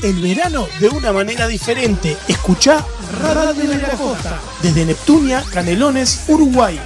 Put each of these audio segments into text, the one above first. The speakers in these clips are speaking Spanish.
el verano de una manera diferente. Escuchá Radio de la Costa desde Neptunia, Canelones, Uruguay.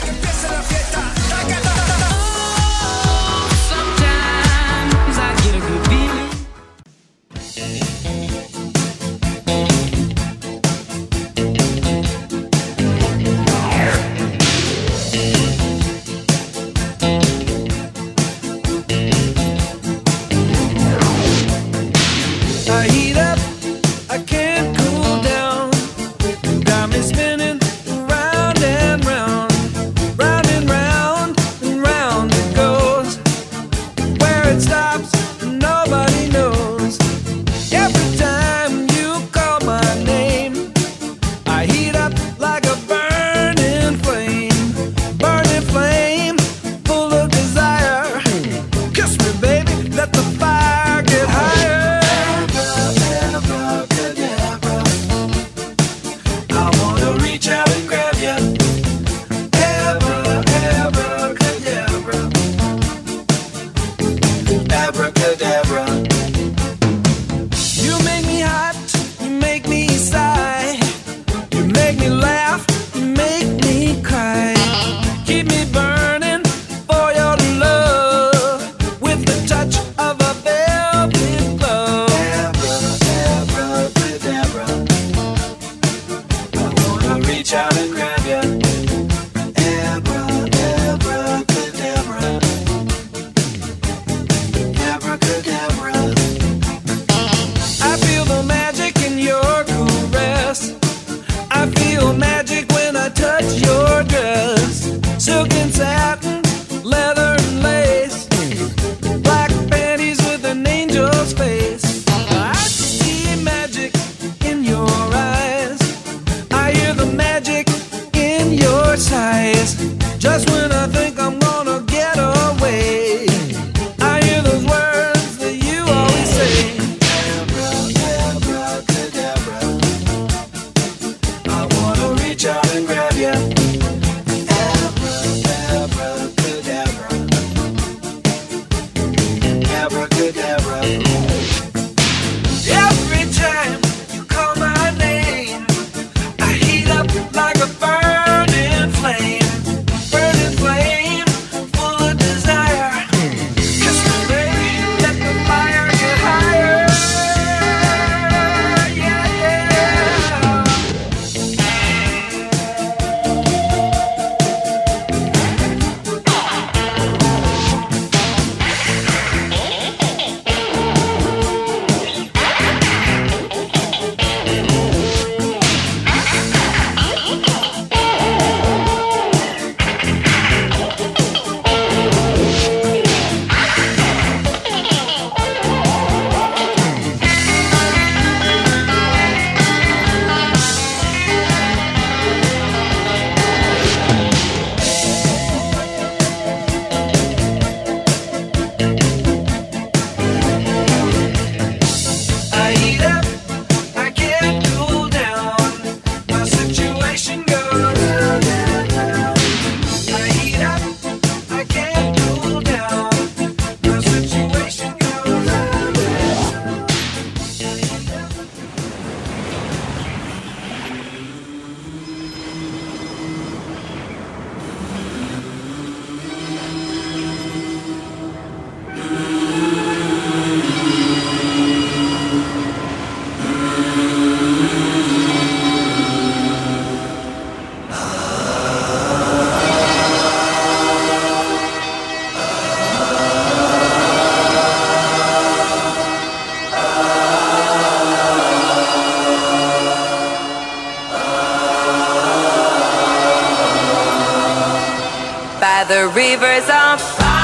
by the rivers of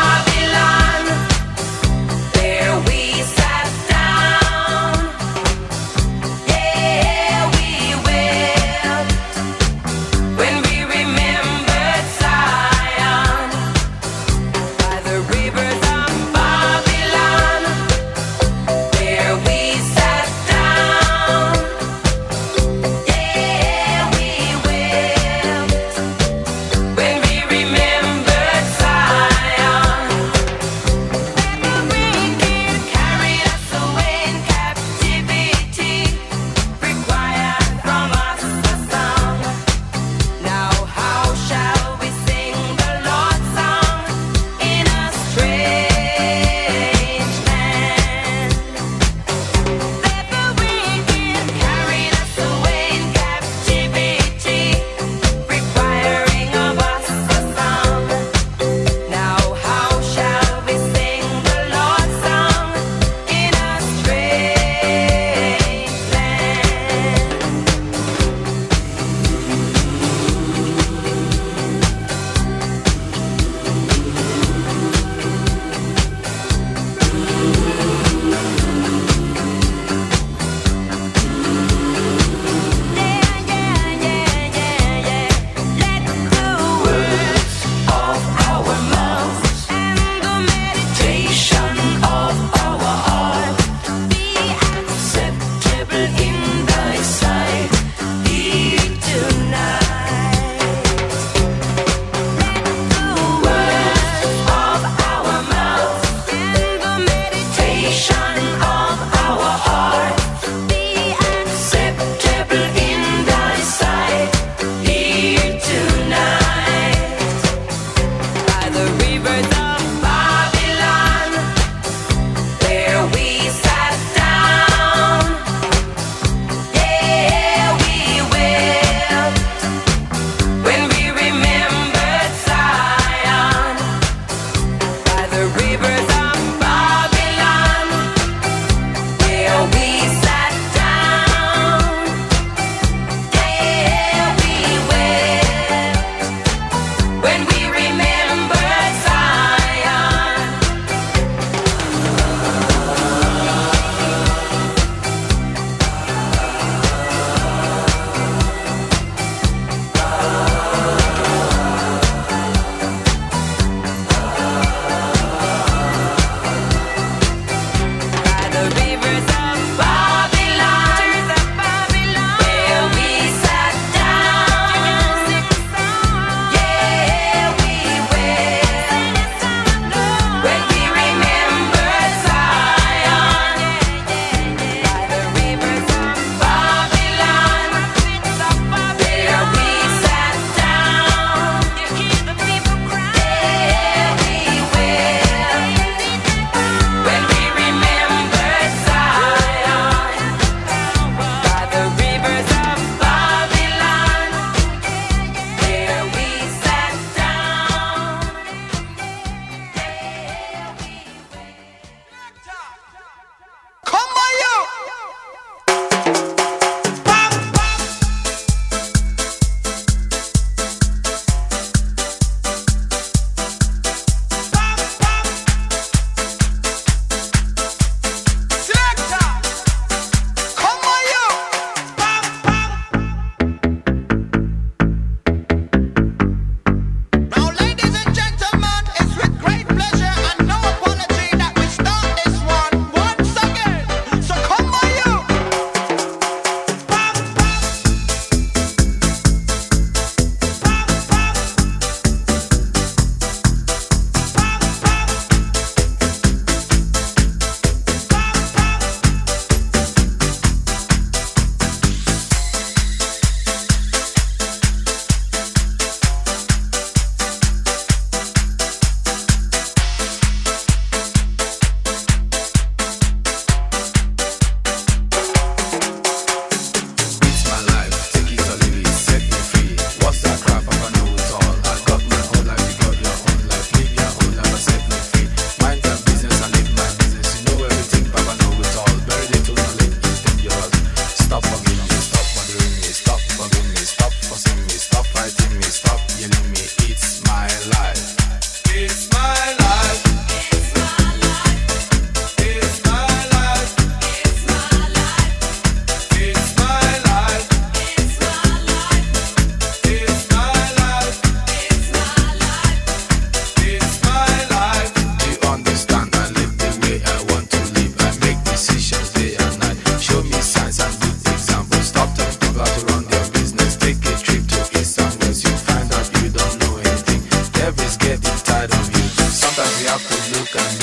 Babylon. There we sat down. Yeah, we wept when we remembered Zion. By the rivers of Babylon. There we sat down. Yeah, we wept when we remembered Zion.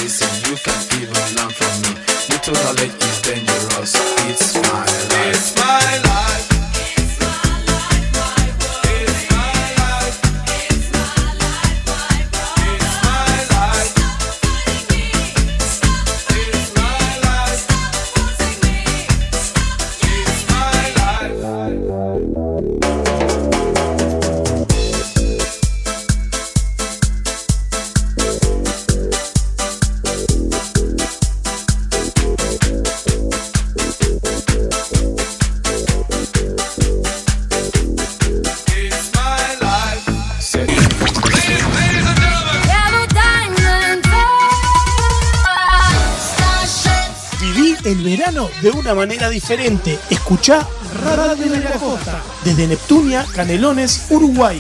listen, you can even learn from me. Little knowledge is dangerous. It's my life. It's my life. It's my life, my world. It's my life. It's my life, my world. It's my life. It's my life. It's my life. Viví el verano de una manera diferente. Escuchá Radio de la Costa desde Neptunia, Canelones, Uruguay.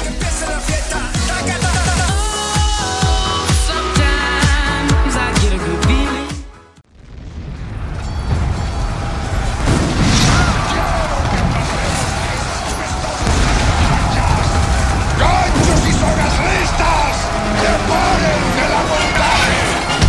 ¡Ganchos y sogas listas! ¡Prepárense el abordaje!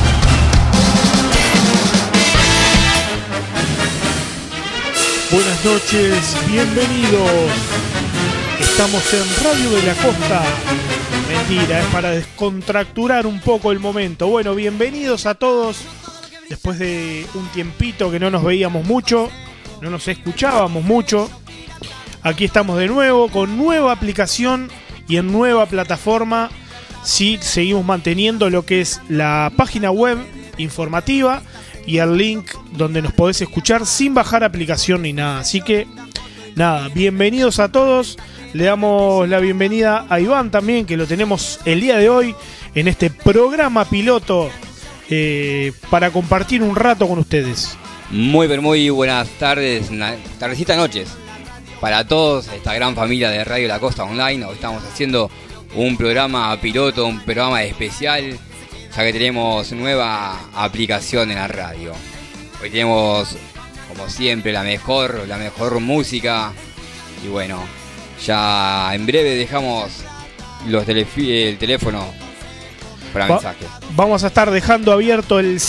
Buenas noches, bienvenidos. Estamos en Radio de la Costa. Mentira, es para descontracturar un poco el momento. Bueno, bienvenidos a todos. Después de un tiempito que no nos veíamos mucho, no nos escuchábamos mucho. Aquí estamos de nuevo con nueva aplicación y en nueva plataforma. Sí, seguimos manteniendo lo que es la página web informativa y el link donde nos podés escuchar sin bajar aplicación ni nada. Así que, nada, bienvenidos a todos. Le damos la bienvenida a Iván también, que lo tenemos el día de hoy en este programa piloto para compartir un rato con ustedes. Muy buenas tardes, tardecita noches para todos, esta gran familia de Radio La Costa Online. Hoy estamos haciendo un programa piloto, un programa especial, ya que tenemos nueva aplicación en la radio. Hoy tenemos, como siempre, la mejor música. Y bueno, ya en breve dejamos el teléfono para mensajes. Vamos a estar dejando abierto el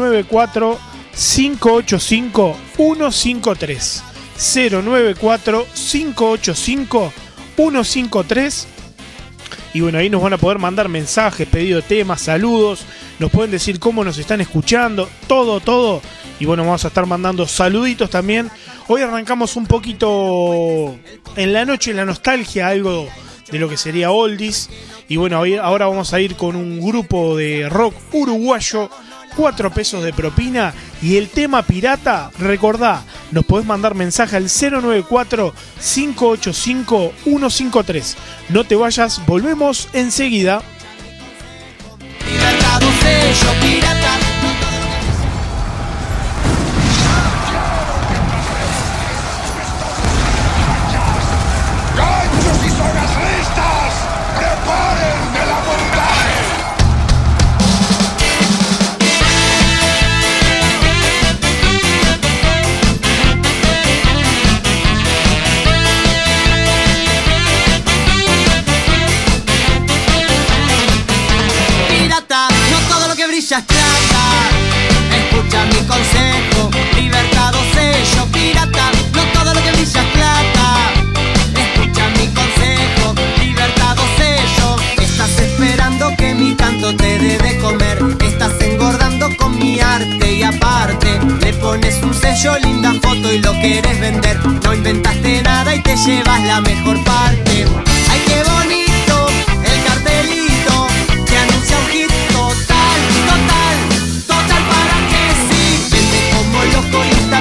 094-585-153. 094-585-153. Y bueno, ahí nos van a poder mandar mensajes, pedido de temas, saludos. Nos pueden decir cómo nos están escuchando, todo. Y bueno, vamos a estar mandando saluditos también. Hoy arrancamos un poquito en la noche, en la nostalgia, algo de lo que sería oldies. Y bueno, ahora vamos a ir con un grupo de rock uruguayo, 4 pesos de propina. Y el tema pirata, recordá, nos podés mandar mensaje al 094-585-153. No te vayas, volvemos enseguida. ¡Ganchos y sogas listas! ¡Preparen el abordaje! Pirata, no todo lo que brilla es plata. Escucha mi consejo, libertad o sello. Pirata, no todo lo que brilla es plata. Escucha mi consejo, libertad o sello. Estás esperando que mi canto te dé de comer. Estás engordando con mi arte y aparte le pones un sello, linda foto y lo quieres vender. No inventaste nada y te llevas la mejor parte. Ay, qué bonito el cartelito que anuncia un hit total para que sí. Vende como los colistas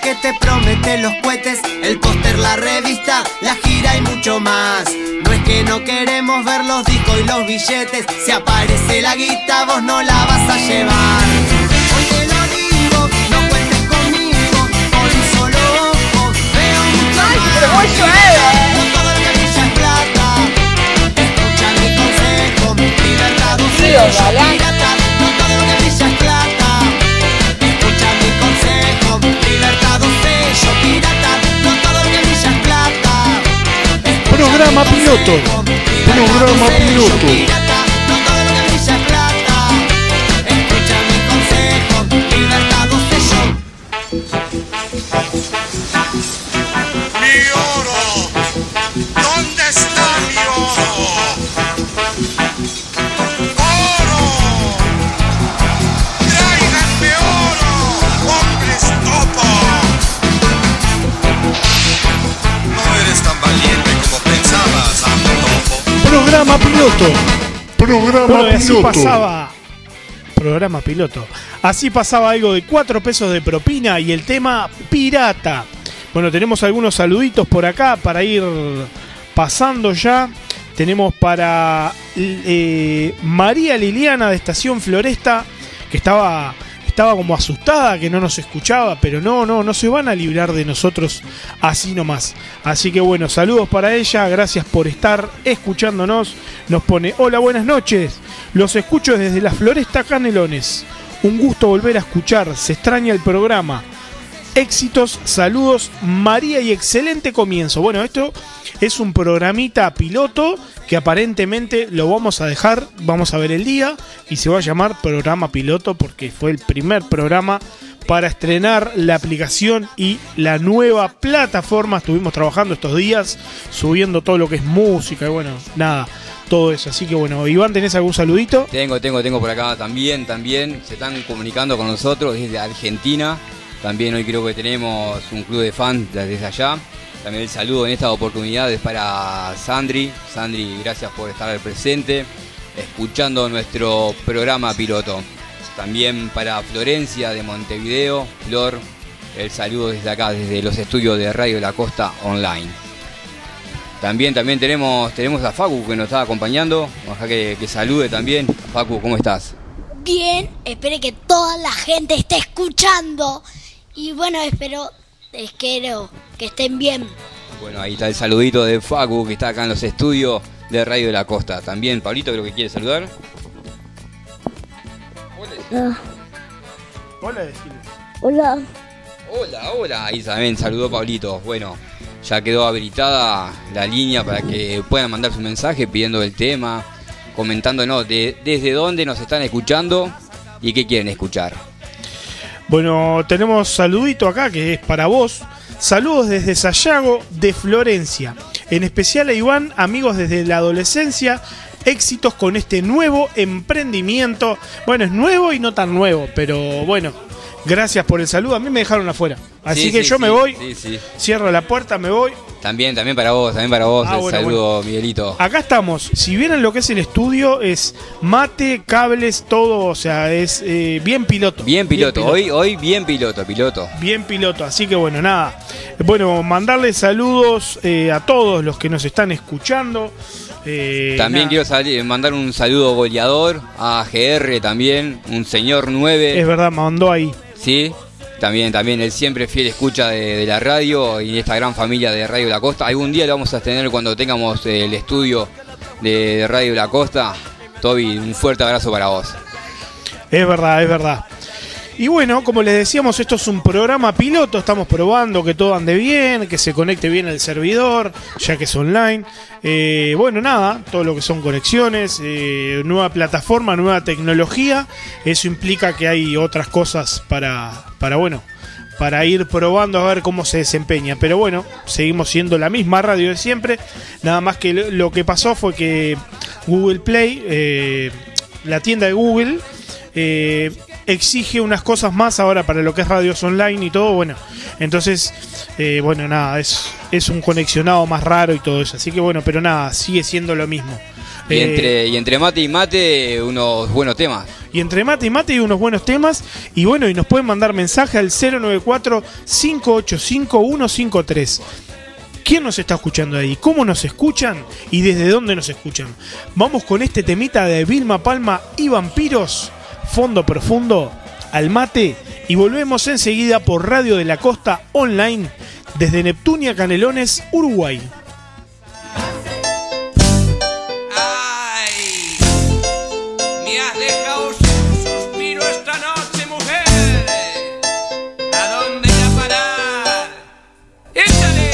que te promete los cohetes, el póster, la revista, la gira y mucho más. No es que no queremos ver los discos y los billetes, si aparece la guita vos no la vas a llevar. Hoy te lo digo, no cuentes conmigo, por un solo ojo veo mucho más. pero muy suave. No todo lo que brilla es plata, escucha mi consejo, libertad un Tío, sello galán. pirata. No todo lo que brilla es plata, escucha mi consejo, libertad un sello pirata. No todo lo que brilla es plata, escucha Programa mi consejo, piloto. libertad Programa un sello piloto. pirata. No todo lo que brilla es plata, escucha mi consejo, libertad un sello. ¡Mi oro! ¿Dónde está mi oro? ¡Oro! ¡Tráiganme oro! ¡Hombres topo! No eres tan valiente como pensabas, amo topo. Programa piloto. Programa Bueno, y así pasaba. Programa piloto. Así pasaba algo de 4 pesos de propina y el tema pirata. Bueno, tenemos algunos saluditos por acá para ir pasando ya. Tenemos para María Liliana de Estación Floresta, que estaba como asustada, que no nos escuchaba, pero no se van a librar de nosotros así nomás. Así que bueno, saludos para ella, gracias por estar escuchándonos. Nos pone, hola, buenas noches, los escucho desde la Floresta Canelones. Un gusto volver a escuchar, se extraña el programa. Éxitos, saludos, María, y excelente comienzo. Bueno, esto es un programita piloto que aparentemente lo vamos a dejar, vamos a ver el día, y se va a llamar programa piloto porque fue el primer programa para estrenar la aplicación y la nueva plataforma. Estuvimos trabajando estos días, subiendo todo lo que es música y bueno, nada, todo eso. Así que bueno, Iván, ¿tenés algún saludito? Tengo por acá también. Se están comunicando con nosotros desde Argentina. También hoy creo que tenemos un club de fans desde allá. También el saludo en esta oportunidad es para Sandri. Sandri, gracias por estar al presente, escuchando nuestro programa piloto. También para Florencia de Montevideo. Flor, el saludo desde acá, desde los estudios de Radio La Costa Online. También tenemos a Facu que nos está acompañando. Ojalá que salude también. Facu, ¿cómo estás? Bien, espero que toda la gente esté escuchando. Y bueno, espero que estén bien. Bueno, ahí está el saludito de Facu que está acá en los estudios de Radio de la Costa. También Pablito creo que quiere saludar. Hola, decile. Hola. Hola. Ahí también saludó Pablito. Bueno, ya quedó habilitada la línea para que puedan mandar su mensaje pidiendo el tema, comentándonos desde dónde nos están escuchando y qué quieren escuchar. Bueno, tenemos saludito acá que es para vos. Saludos desde Sayago de Florencia. En especial a Iván, amigos desde la adolescencia. Éxitos con este nuevo emprendimiento. Bueno, es nuevo y no tan nuevo, pero bueno, gracias por el saludo. A mí me dejaron afuera. Así que yo me voy, cierro la puerta, me voy. También para vos el bueno, saludo, Miguelito. Acá estamos. Si vieran lo que es el estudio, es mate, cables, todo, o sea, es bien piloto. Bien piloto. Hoy bien piloto. Bien piloto, así que bueno, nada. Bueno, mandarles saludos a todos los que nos están escuchando. También quiero mandar un saludo goleador a GR también, un señor 9. Es verdad, mandó ahí. Sí, también el siempre fiel escucha de la radio y de esta gran familia de Radio La Costa. Algún día lo vamos a tener cuando tengamos el estudio de Radio La Costa. Toby, un fuerte abrazo para vos. Es verdad. Y bueno, como les decíamos, esto es un programa piloto, estamos probando que todo ande bien, que se conecte bien el servidor, ya que es online. Bueno, nada, todo lo que son conexiones, nueva plataforma, nueva tecnología, eso implica que hay otras cosas para ir probando a ver cómo se desempeña. Pero bueno, seguimos siendo la misma radio de siempre, nada más que lo que pasó fue que Google Play, la tienda de Google, exige unas cosas más ahora para lo que es radios online y todo, bueno, entonces, bueno, nada, es un conexionado más raro y todo eso, así que bueno, pero nada, sigue siendo lo mismo. Y entre mate y mate, unos buenos temas. Y entre mate y mate hay unos buenos temas. Y bueno, y nos pueden mandar mensaje al 094-585-153. ¿Quién nos está escuchando ahí? ¿Cómo nos escuchan? ¿Y desde dónde nos escuchan? Vamos con este temita de Vilma Palma y Vampiros, Fondo Profundo, al mate. Y volvemos enseguida por Radio de la Costa Online desde Neptunia, Canelones, Uruguay. Ay, me has dejado sin suspiro esta noche, mujer. ¿A dónde irá a parar? ¡Échale!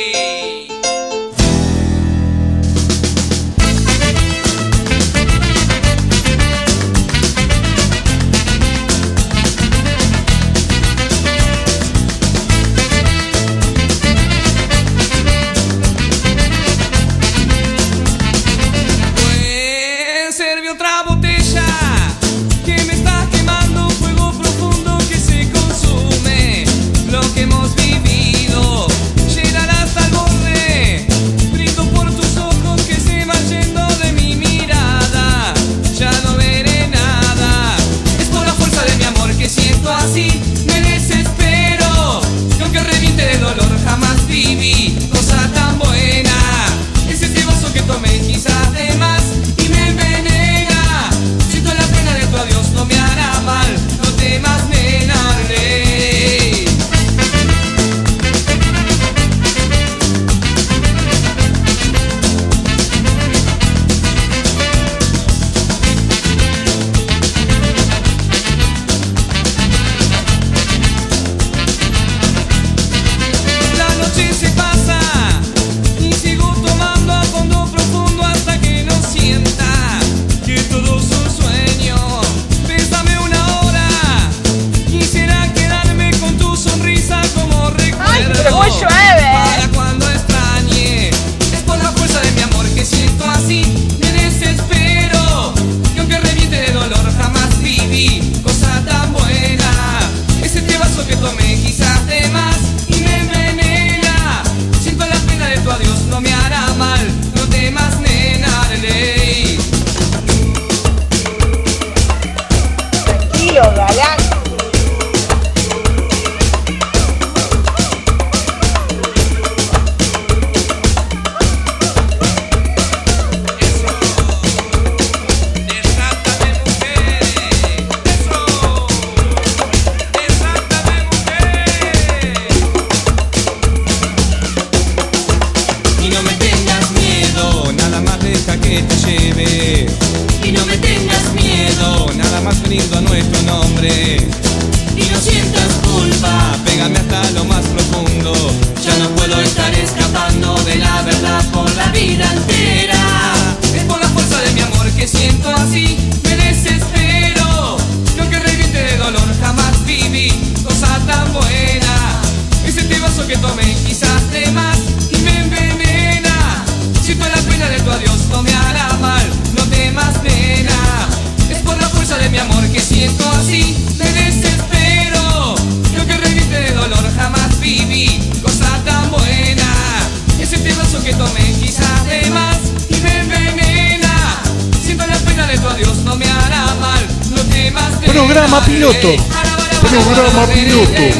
Programa piloto.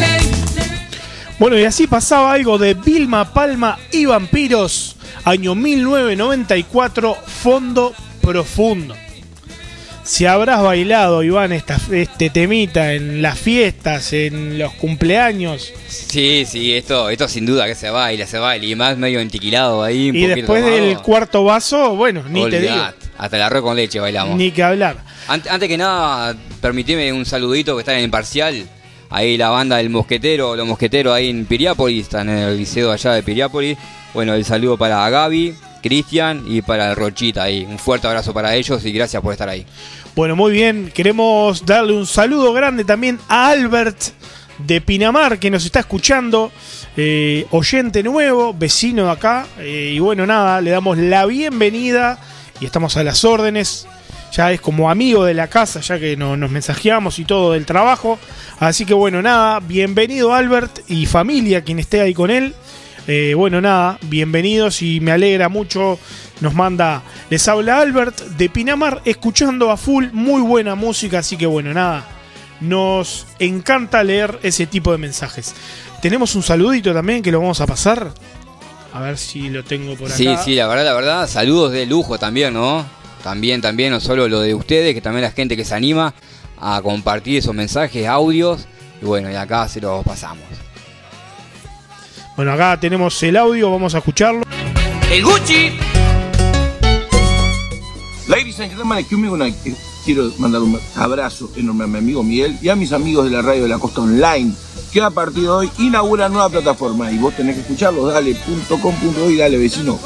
Bueno, y así pasaba algo de Vilma Palma y Vampiros, año 1994, Fondo Profundo. Si habrás bailado, Iván, este temita en las fiestas, en los cumpleaños. Sí, esto sin duda que se baila, y más medio entiquilado ahí. Y después tomado, del cuarto vaso, bueno, ni olvidate, te digo. Hasta el arroz con leche bailamos. Ni que hablar. Antes que nada, permitime un saludito que está en el parcial. Ahí la banda del Mosquetero, los Mosqueteros ahí en Piriápolis, están en el liceo allá de Piriápolis. Bueno, el saludo para Gaby, Cristian y para el Rochita ahí. Un fuerte abrazo para ellos y gracias por estar ahí. Bueno, muy bien. Queremos darle un saludo grande también a Albert de Pinamar, que nos está escuchando. Oyente nuevo, vecino de acá. Y bueno, nada, le damos la bienvenida y estamos a las órdenes. Ya es como amigo de la casa, ya que nos mensajeamos y todo del trabajo. Así que bueno, nada, bienvenido Albert y familia, quien esté ahí con él. Bueno, nada, bienvenidos y me alegra mucho. Nos manda, les habla Albert de Pinamar, escuchando a full, muy buena música, así que bueno, nada, nos encanta leer ese tipo de mensajes. Tenemos un saludito también que lo vamos a pasar. A ver si lo tengo por acá. Sí, la verdad, saludos de lujo también, ¿no? También, no solo lo de ustedes, que también la gente que se anima a compartir esos mensajes, audios, y bueno, y acá se los pasamos. Bueno, acá tenemos el audio, vamos a escucharlo. El Gucci. Ladies and gentlemen, excuse me, quiero mandar un abrazo enorme a mi amigo Miguel y a mis amigos de la Radio de la Costa Online, que a partir de hoy inaugura nueva plataforma y vos tenés que escucharlo, dale.com.uy, dale vecino.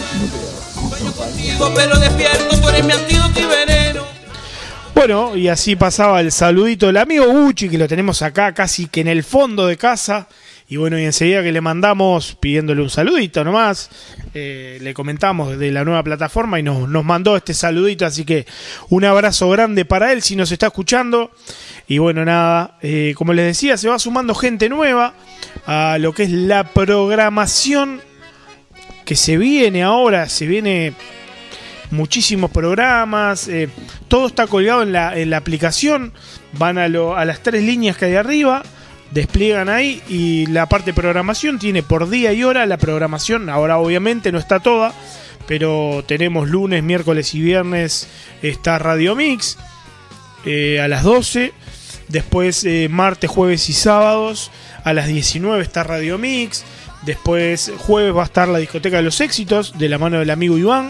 Pero despierto, tú eres mi antídoto y veneno. Bueno, y así pasaba el saludito del amigo Gucci, que lo tenemos acá casi que en el fondo de casa. Y bueno, y enseguida que le mandamos pidiéndole un saludito nomás, le comentamos de la nueva plataforma y nos mandó este saludito, así que un abrazo grande para él si nos está escuchando. Y bueno, nada, como les decía, se va sumando gente nueva a lo que es la programación que se viene ahora, se viene muchísimos programas, todo está colgado en la aplicación, van a las 3 líneas que hay arriba, despliegan ahí y la parte de programación tiene por día y hora la programación. Ahora obviamente no está toda, pero tenemos lunes, miércoles y viernes está Radio Mix a las 12. Después martes, jueves y sábados a las 19 está Radio Mix. Después jueves va a estar la discoteca de los éxitos de la mano del amigo Iván.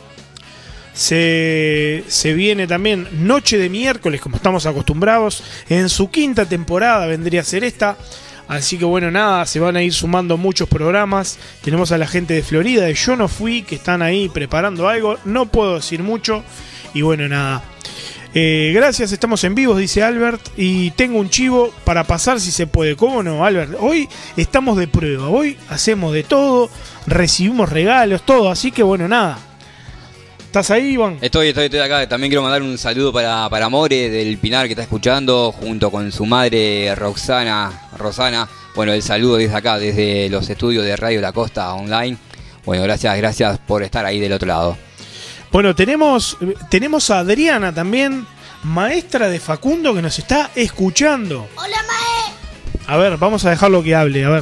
Se viene también Noche de Miércoles, como estamos acostumbrados. En su 5ª temporada vendría a ser esta. Así que bueno, nada, se van a ir sumando muchos programas. Tenemos a la gente de Florida, de Yo No Fui, que están ahí preparando algo. No puedo decir mucho. Y bueno, nada. Gracias, estamos en vivo, dice Albert. Y tengo un chivo para pasar si se puede. ¿Cómo no, Albert? Hoy estamos de prueba. Hoy hacemos de todo. Recibimos regalos, todo. Así que bueno, nada. ¿Estás ahí, Iván? Estoy acá. También quiero mandar un saludo para More del Pinar, que está escuchando, junto con su madre Rosana. Bueno, el saludo desde acá, desde los estudios de Radio La Costa Online. Bueno, gracias por estar ahí del otro lado. Bueno, tenemos a Adriana también, maestra de Facundo, que nos está escuchando. Hola, Mae. A ver, vamos a dejarlo que hable, a ver.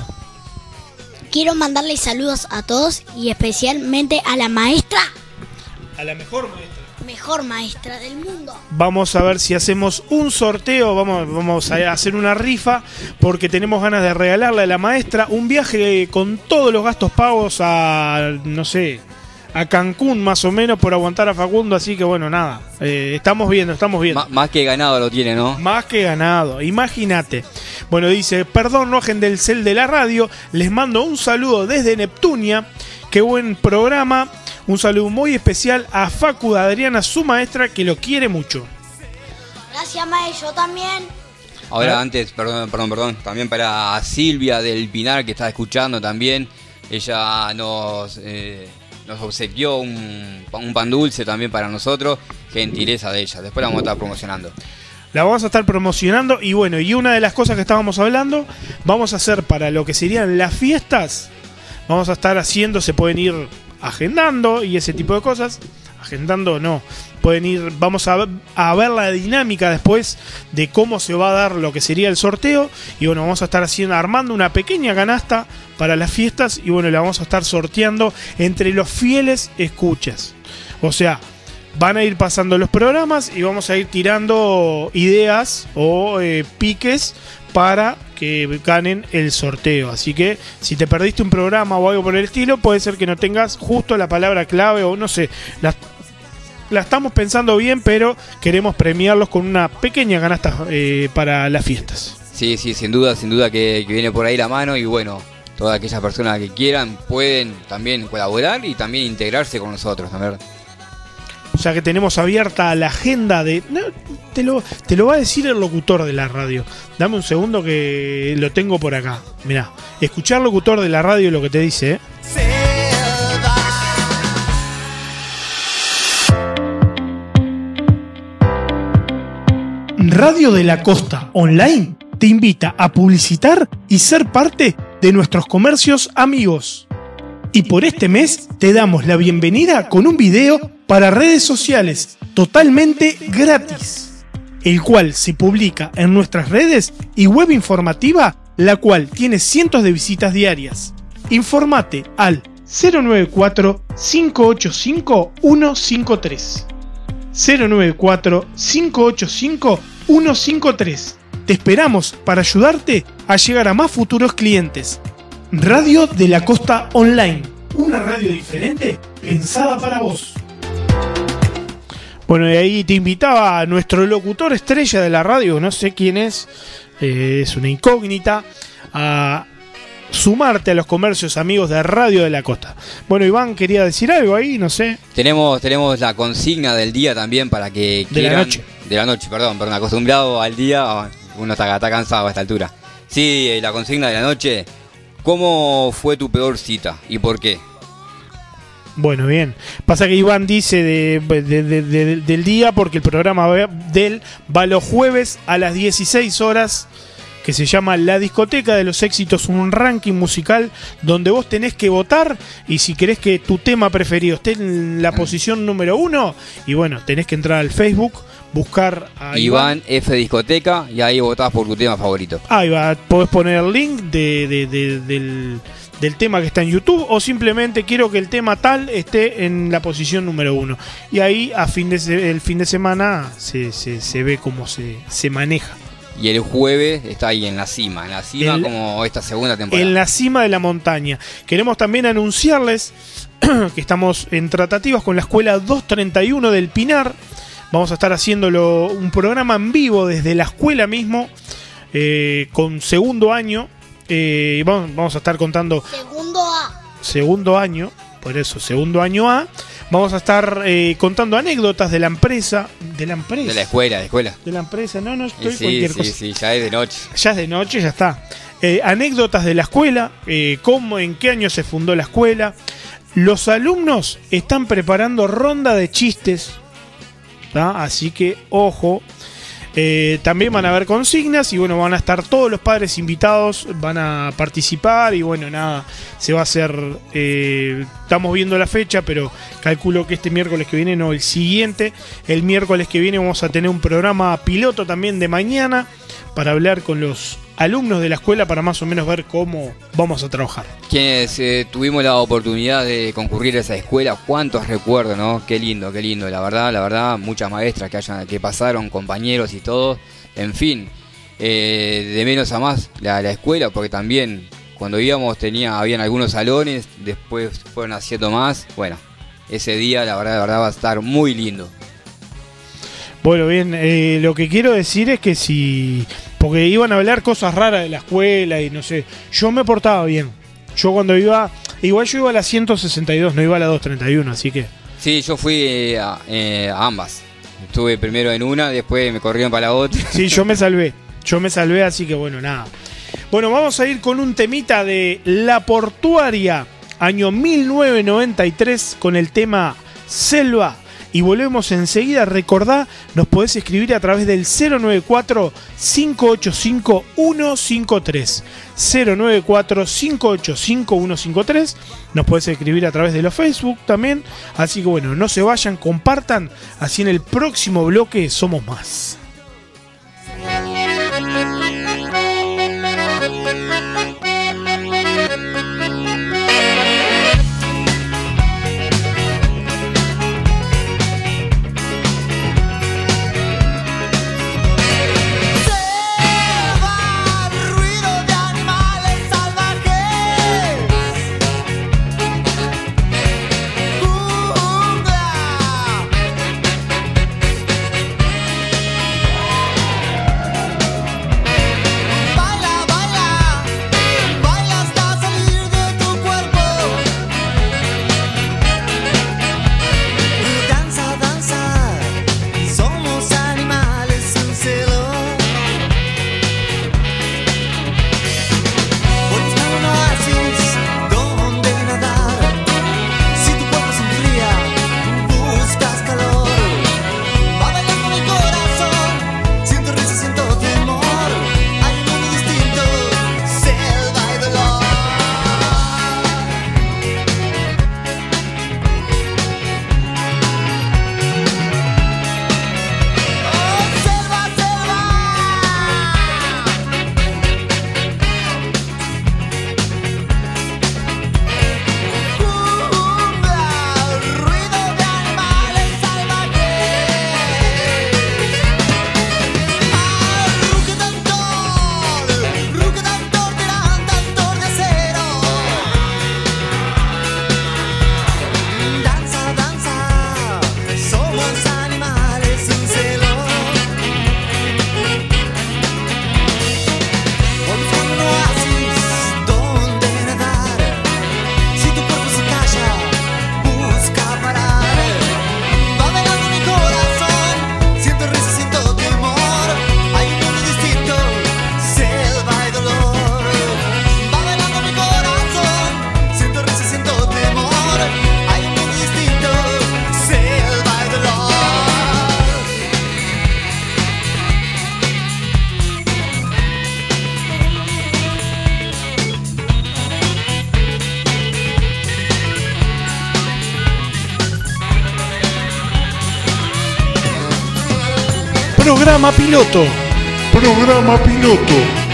Quiero mandarle saludos a todos y especialmente a la maestra. A la mejor maestra. Mejor maestra del mundo. Vamos a ver si hacemos un sorteo, vamos a hacer una rifa, porque tenemos ganas de regalarle a la maestra un viaje con todos los gastos pagos a, no sé, a Cancún más o menos, por aguantar a Facundo, así que bueno, nada, estamos viendo. Más que ganado lo tiene, ¿no? Más que ganado, imagínate. Bueno, dice, perdón, no bajen del cel de la radio, les mando un saludo desde Neptunia, qué buen programa. Un saludo muy especial a Facu de Adriana, su maestra, que lo quiere mucho. Gracias, Mae, yo también. Ahora antes, perdón, también para Silvia del Pinar, que está escuchando también. Ella nos obsequió un pan dulce también para nosotros. Gentileza de ella, después la vamos a estar promocionando. La vamos a estar promocionando y bueno, y una de las cosas que estábamos hablando, vamos a hacer para lo que serían las fiestas, vamos a estar haciendo, se pueden ir agendando y ese tipo de cosas. Agendando no, pueden ir, vamos a ver la dinámica después de cómo se va a dar lo que sería el sorteo. Y bueno, vamos a estar armando una pequeña canasta para las fiestas. Y bueno, la vamos a estar sorteando entre los fieles escuchas. O sea, van a ir pasando los programas y vamos a ir tirando ideas o piques para que ganen el sorteo. Así que si te perdiste un programa o algo por el estilo, puede ser que no tengas justo la palabra clave o no sé, la estamos pensando bien, pero queremos premiarlos con una pequeña canasta para las fiestas. Sí, sin duda que viene por ahí la mano. Y bueno, todas aquellas personas que quieran pueden también colaborar y también integrarse con nosotros también. O sea que tenemos abierta la agenda de... No, te lo va a decir el locutor de la radio. Dame un segundo que lo tengo por acá. Mirá, escuchar locutor de la radio lo que te dice, ¿eh? Radio de la Costa Online te invita a publicitar y ser parte de nuestros comercios amigos. Y por este mes te damos la bienvenida con un video para redes sociales totalmente gratis, el cual se publica en nuestras redes y web informativa, la cual tiene cientos de visitas diarias. Informate al 094-585-153. 094-585-153. Te esperamos para ayudarte a llegar a más futuros clientes. Radio de la Costa Online, una radio diferente pensada para vos. Bueno, y ahí te invitaba a nuestro locutor estrella de la radio, no sé quién es una incógnita, a sumarte a los comercios amigos de Radio de la Costa. Bueno, Iván quería decir algo ahí, no sé. Tenemos la consigna del día también para que quieran... De la noche, perdón, acostumbrado al día, uno está cansado a esta altura. Sí, la consigna de la noche, ¿cómo fue tu peor cita y por qué? Bueno, bien. Pasa que Iván dice del día porque el programa de él va los jueves a las 16 horas, que se llama La Discoteca de los Éxitos, un ranking musical donde vos tenés que votar y si querés que tu tema preferido esté en la posición número 1, y bueno, tenés que entrar al Facebook, buscar a Iván F Discoteca y ahí votás por tu tema favorito. Ahí va, podés poner el link del tema que está en YouTube o simplemente quiero que el tema tal esté en la posición número 1. Y ahí el fin de semana se ve cómo se maneja. Y el jueves está ahí en la cima como esta segunda temporada. En la cima de la montaña. Queremos también anunciarles que estamos en tratativas con la Escuela 231 del Pinar. Vamos a estar haciéndolo un programa en vivo desde la escuela mismo, con segundo año. Vamos a estar contando segundo año, por eso segundo año A. Vamos a estar contando anécdotas de la empresa, de la escuela, de la empresa. No estoy cualquier cosa. Sí, ya es de noche. Ya es de noche, ya está. Anécdotas de la escuela, en qué año se fundó la escuela. Los alumnos están preparando ronda de chistes, ¿tá? Así que ojo. También van a haber consignas y bueno, van a estar todos los padres invitados, van a participar y bueno, nada, se va a hacer, estamos viendo la fecha, pero calculo que este miércoles que viene, no, el siguiente, el miércoles que viene vamos a tener un programa piloto también de mañana para hablar con los alumnos de la escuela para más o menos ver cómo vamos a trabajar. Quienes tuvimos la oportunidad de concurrir a esa escuela, cuántos recuerdos, ¿no? Qué lindo, la verdad, muchas maestras que pasaron, compañeros y todo, en fin, de menos a más la escuela, porque también cuando íbamos habían algunos salones, después fueron haciendo más, bueno, ese día la verdad va a estar muy lindo. Bueno, bien, lo que quiero decir es que porque iban a hablar cosas raras de la escuela y no sé, yo me portaba bien. Yo cuando iba a la 162, no iba a la 231, así que... Sí, yo fui a ambas. Estuve primero en una, después me corrieron para la otra. Sí, yo me salvé, así que bueno, nada. Bueno, vamos a ir con un temita de La Portuaria, año 1993, con el tema Selva. Y volvemos enseguida. Recordá, nos podés escribir a través del 094-585-153. 094-585-153. Nos podés escribir a través de los Facebook también. Así que bueno, no se vayan, compartan. Así en el próximo bloque somos más. Programa piloto. Programa piloto.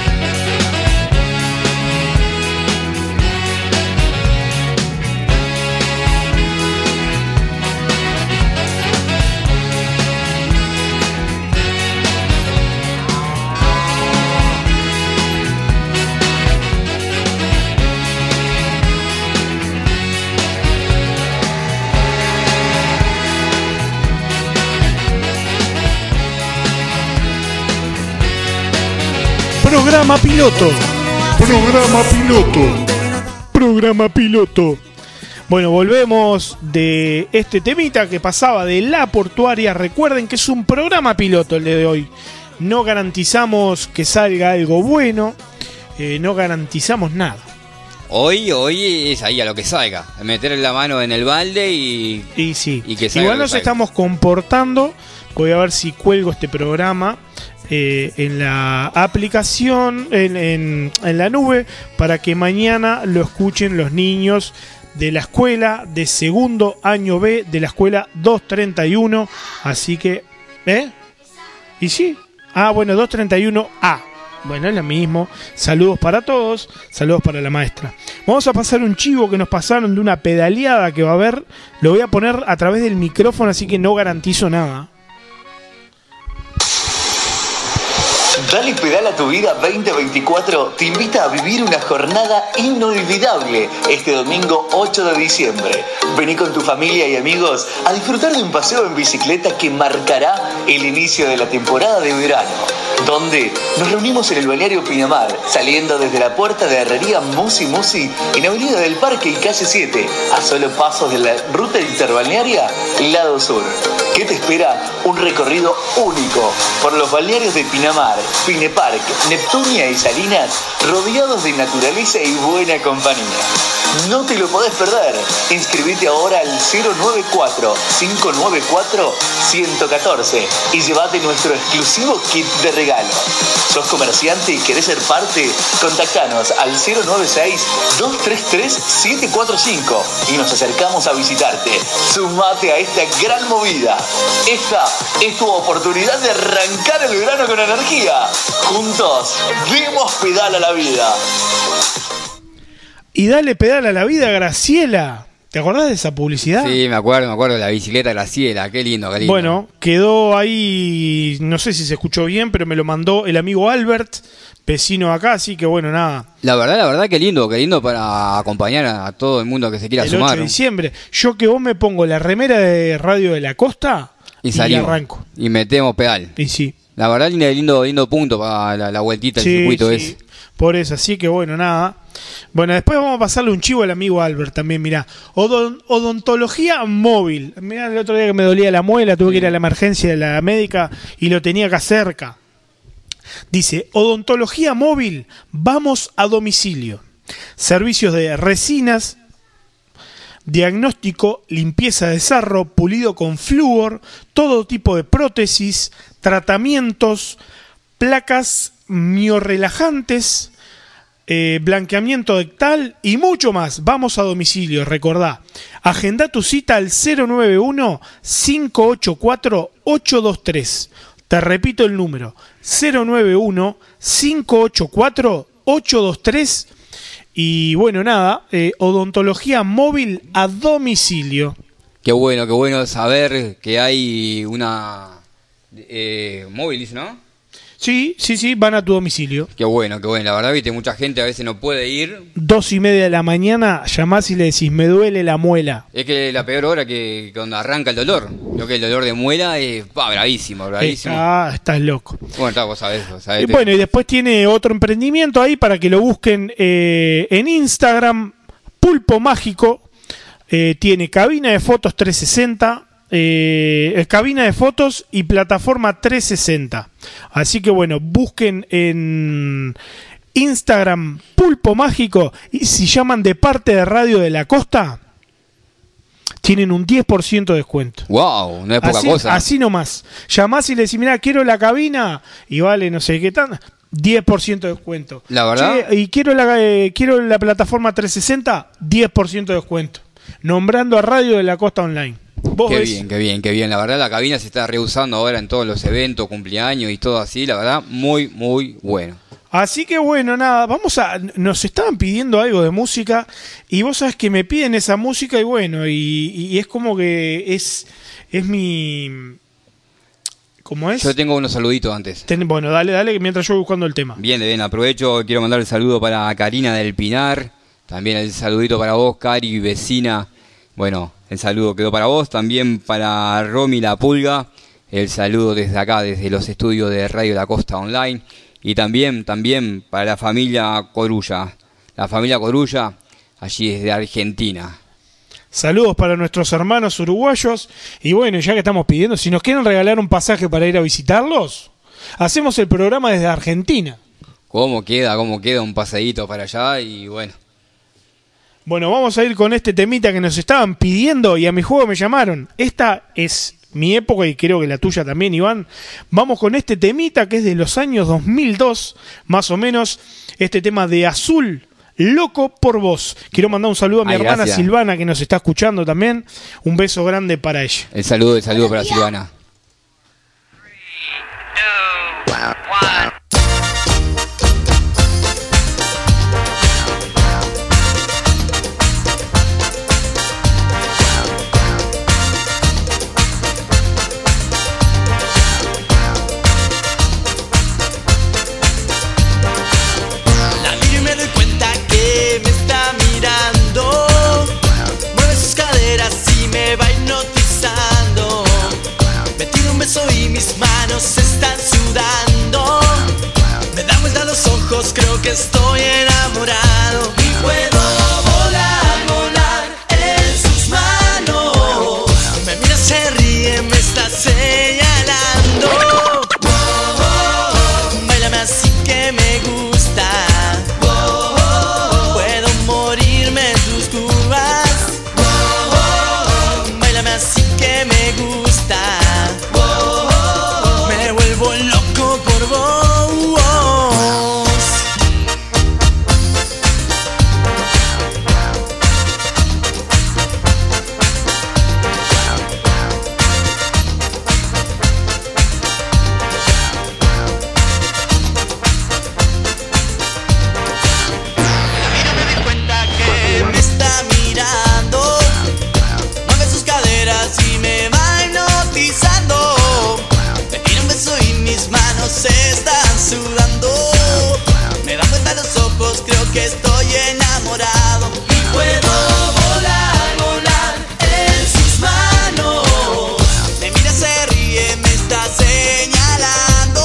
Programa piloto. Programa piloto. Programa piloto. Bueno, volvemos de este temita que pasaba de la portuaria. Recuerden que es un programa piloto el de hoy. No garantizamos que salga algo bueno. No garantizamos nada. Hoy es ahí a lo que salga. Meter la mano en el balde y sí. Y que salga Igual lo que nos salga. estamos comportando. Voy a ver si cuelgo este programa en la aplicación, en la nube, para que mañana lo escuchen los niños de la escuela de segundo año B de la escuela 231. Así que, ¿y sí? Bueno, 231A. Bueno, es lo mismo. Saludos para todos, saludos para la maestra. Vamos a pasar un chivo que nos pasaron de una pedaleada que va a haber. Lo voy a poner a través del micrófono, así que no garantizo nada. Dale Pedal a tu Vida 2024 te invita a vivir una jornada inolvidable este domingo 8 de diciembre. Vení con tu familia y amigos a disfrutar de un paseo en bicicleta que marcará el inicio de la temporada de verano, donde nos reunimos en el balneario Pinamar, saliendo desde la puerta de Herrería Musi Musi en Avenida del Parque y calle 7, a solo pasos de la ruta interbalnearia Lado Sur. ¿Qué te espera? Un recorrido único por los balnearios de Pinamar, Pinepark, Neptunia y Salinas, rodeados de naturaleza y buena compañía. No te lo podés perder. Inscribite ahora al 094-594-114 y llévate nuestro exclusivo kit de regalo. ¿Sos comerciante y querés ser parte? Contactanos al 096-233-745 y nos acercamos a visitarte. Sumate a esta gran movida. Esta es tu oportunidad de arrancar el verano con energía. Juntos, demos pedal a la vida. Y dale pedal a la vida, Graciela. ¿Te acordás de esa publicidad? Sí, me acuerdo de la bicicleta Graciela. Qué lindo, qué lindo. Bueno, quedó ahí, no sé si se escuchó bien, pero me lo mandó el amigo Albert, vecino acá, así que bueno, nada. La verdad, qué lindo para acompañar a todo el mundo que se quiera El sumar. 8 de diciembre. Yo que vos me pongo la remera de Radio de la Costa y salimos, arranco. Y metemos pedal. Y sí. La verdad, lindo punto para la vueltita del circuito ese. Por eso, así que bueno, nada. Bueno, después vamos a pasarle un chivo al amigo Albert también, mirá. Odontología móvil. Mirá, el otro día que me dolía la muela, tuve que ir a la emergencia de la médica y lo tenía acá cerca. Dice, odontología móvil, vamos a domicilio. Servicios de resinas, diagnóstico, limpieza de sarro, pulido con flúor, todo tipo de prótesis, tratamientos, placas miorrelajantes, blanqueamiento dental y mucho más. Vamos a domicilio, recordá. Agenda tu cita al 091-584-823. Te repito el número, 091-584-823. Y bueno, nada, odontología móvil a domicilio. Qué bueno saber que hay una móvil, dice, ¿no? Sí, van a tu domicilio. Qué bueno, la verdad, viste, mucha gente a veces no puede ir. 2:30 de la mañana, llamás y le decís, me duele la muela. Es que la peor hora que cuando arranca el dolor. Creo que el dolor de muela es bravísimo. Estás loco. Bueno, vos sabés. Y bueno, y después tiene otro emprendimiento ahí para que lo busquen en Instagram, Pulpo Mágico. Tiene cabina de fotos 360, cabina de fotos y plataforma 360. Así que bueno, busquen en Instagram Pulpo Mágico y si llaman de parte de Radio de la Costa, tienen un 10% de descuento. ¡Wow! No es poca cosa. Así nomás. Llamás y le decís, mirá, quiero la cabina y vale no sé qué tan... 10% de descuento. La verdad. Che, y quiero la plataforma 360, 10% de descuento. Nombrando a Radio de la Costa Online. Vos Qué ves- bien, qué bien, qué bien. La verdad la cabina se está reusando ahora en todos los eventos, cumpleaños y todo así. La verdad, muy, muy bueno. Así que bueno, nada, nos estaban pidiendo algo de música y vos sabés que me piden esa música y bueno, y es como que es mi... ¿Cómo es? Yo tengo unos saluditos antes. Bueno, dale, mientras yo voy buscando el tema. Bien, aprovecho, quiero mandar el saludo para Karina del Pinar, también el saludito para vos, Cari, vecina. Bueno, el saludo quedó para vos, también para Romy La Pulga, el saludo desde acá, desde los estudios de Radio La Costa Online. Y también para la familia Corulla. La familia Corulla, allí desde Argentina. Saludos para nuestros hermanos uruguayos. Y bueno, ya que estamos pidiendo, si nos quieren regalar un pasaje para ir a visitarlos, hacemos el programa desde Argentina. ¿Cómo queda un paseíto para allá? Y bueno. Bueno, vamos a ir con este temita que nos estaban pidiendo y a mi juego me llamaron. Esta es mi época y creo que la tuya también, Iván. Vamos con este temita que es de los años 2002, más o menos. Este tema de Azul, Loco por Vos. Quiero mandar un saludo a mi hermana gracias. Silvana que nos está escuchando también. Un beso grande para ella. El saludo para Silvana. La miro y me doy cuenta que me está mirando. Mueve sus caderas y me va hipnotizando. Me tira un beso y mis manos están sudando. Me da vuelta los ojos, creo que estoy enamorado. Y puedo volar, volar en sus manos. Me mira, se ríe, me está señalando. Báilame así que me gusta. Puedo morirme en tus curvas. Báilame así que me gusta. Me vuelvo loco por vos. Que me está mirando, mueve sus caderas y me va hipnotizando. Me tira un beso y mis manos están sudando. Me da vuelta los ojos, creo que estoy enamorado. Y puedo volar, volar en sus manos. Me mira, se ríe, me está señalando.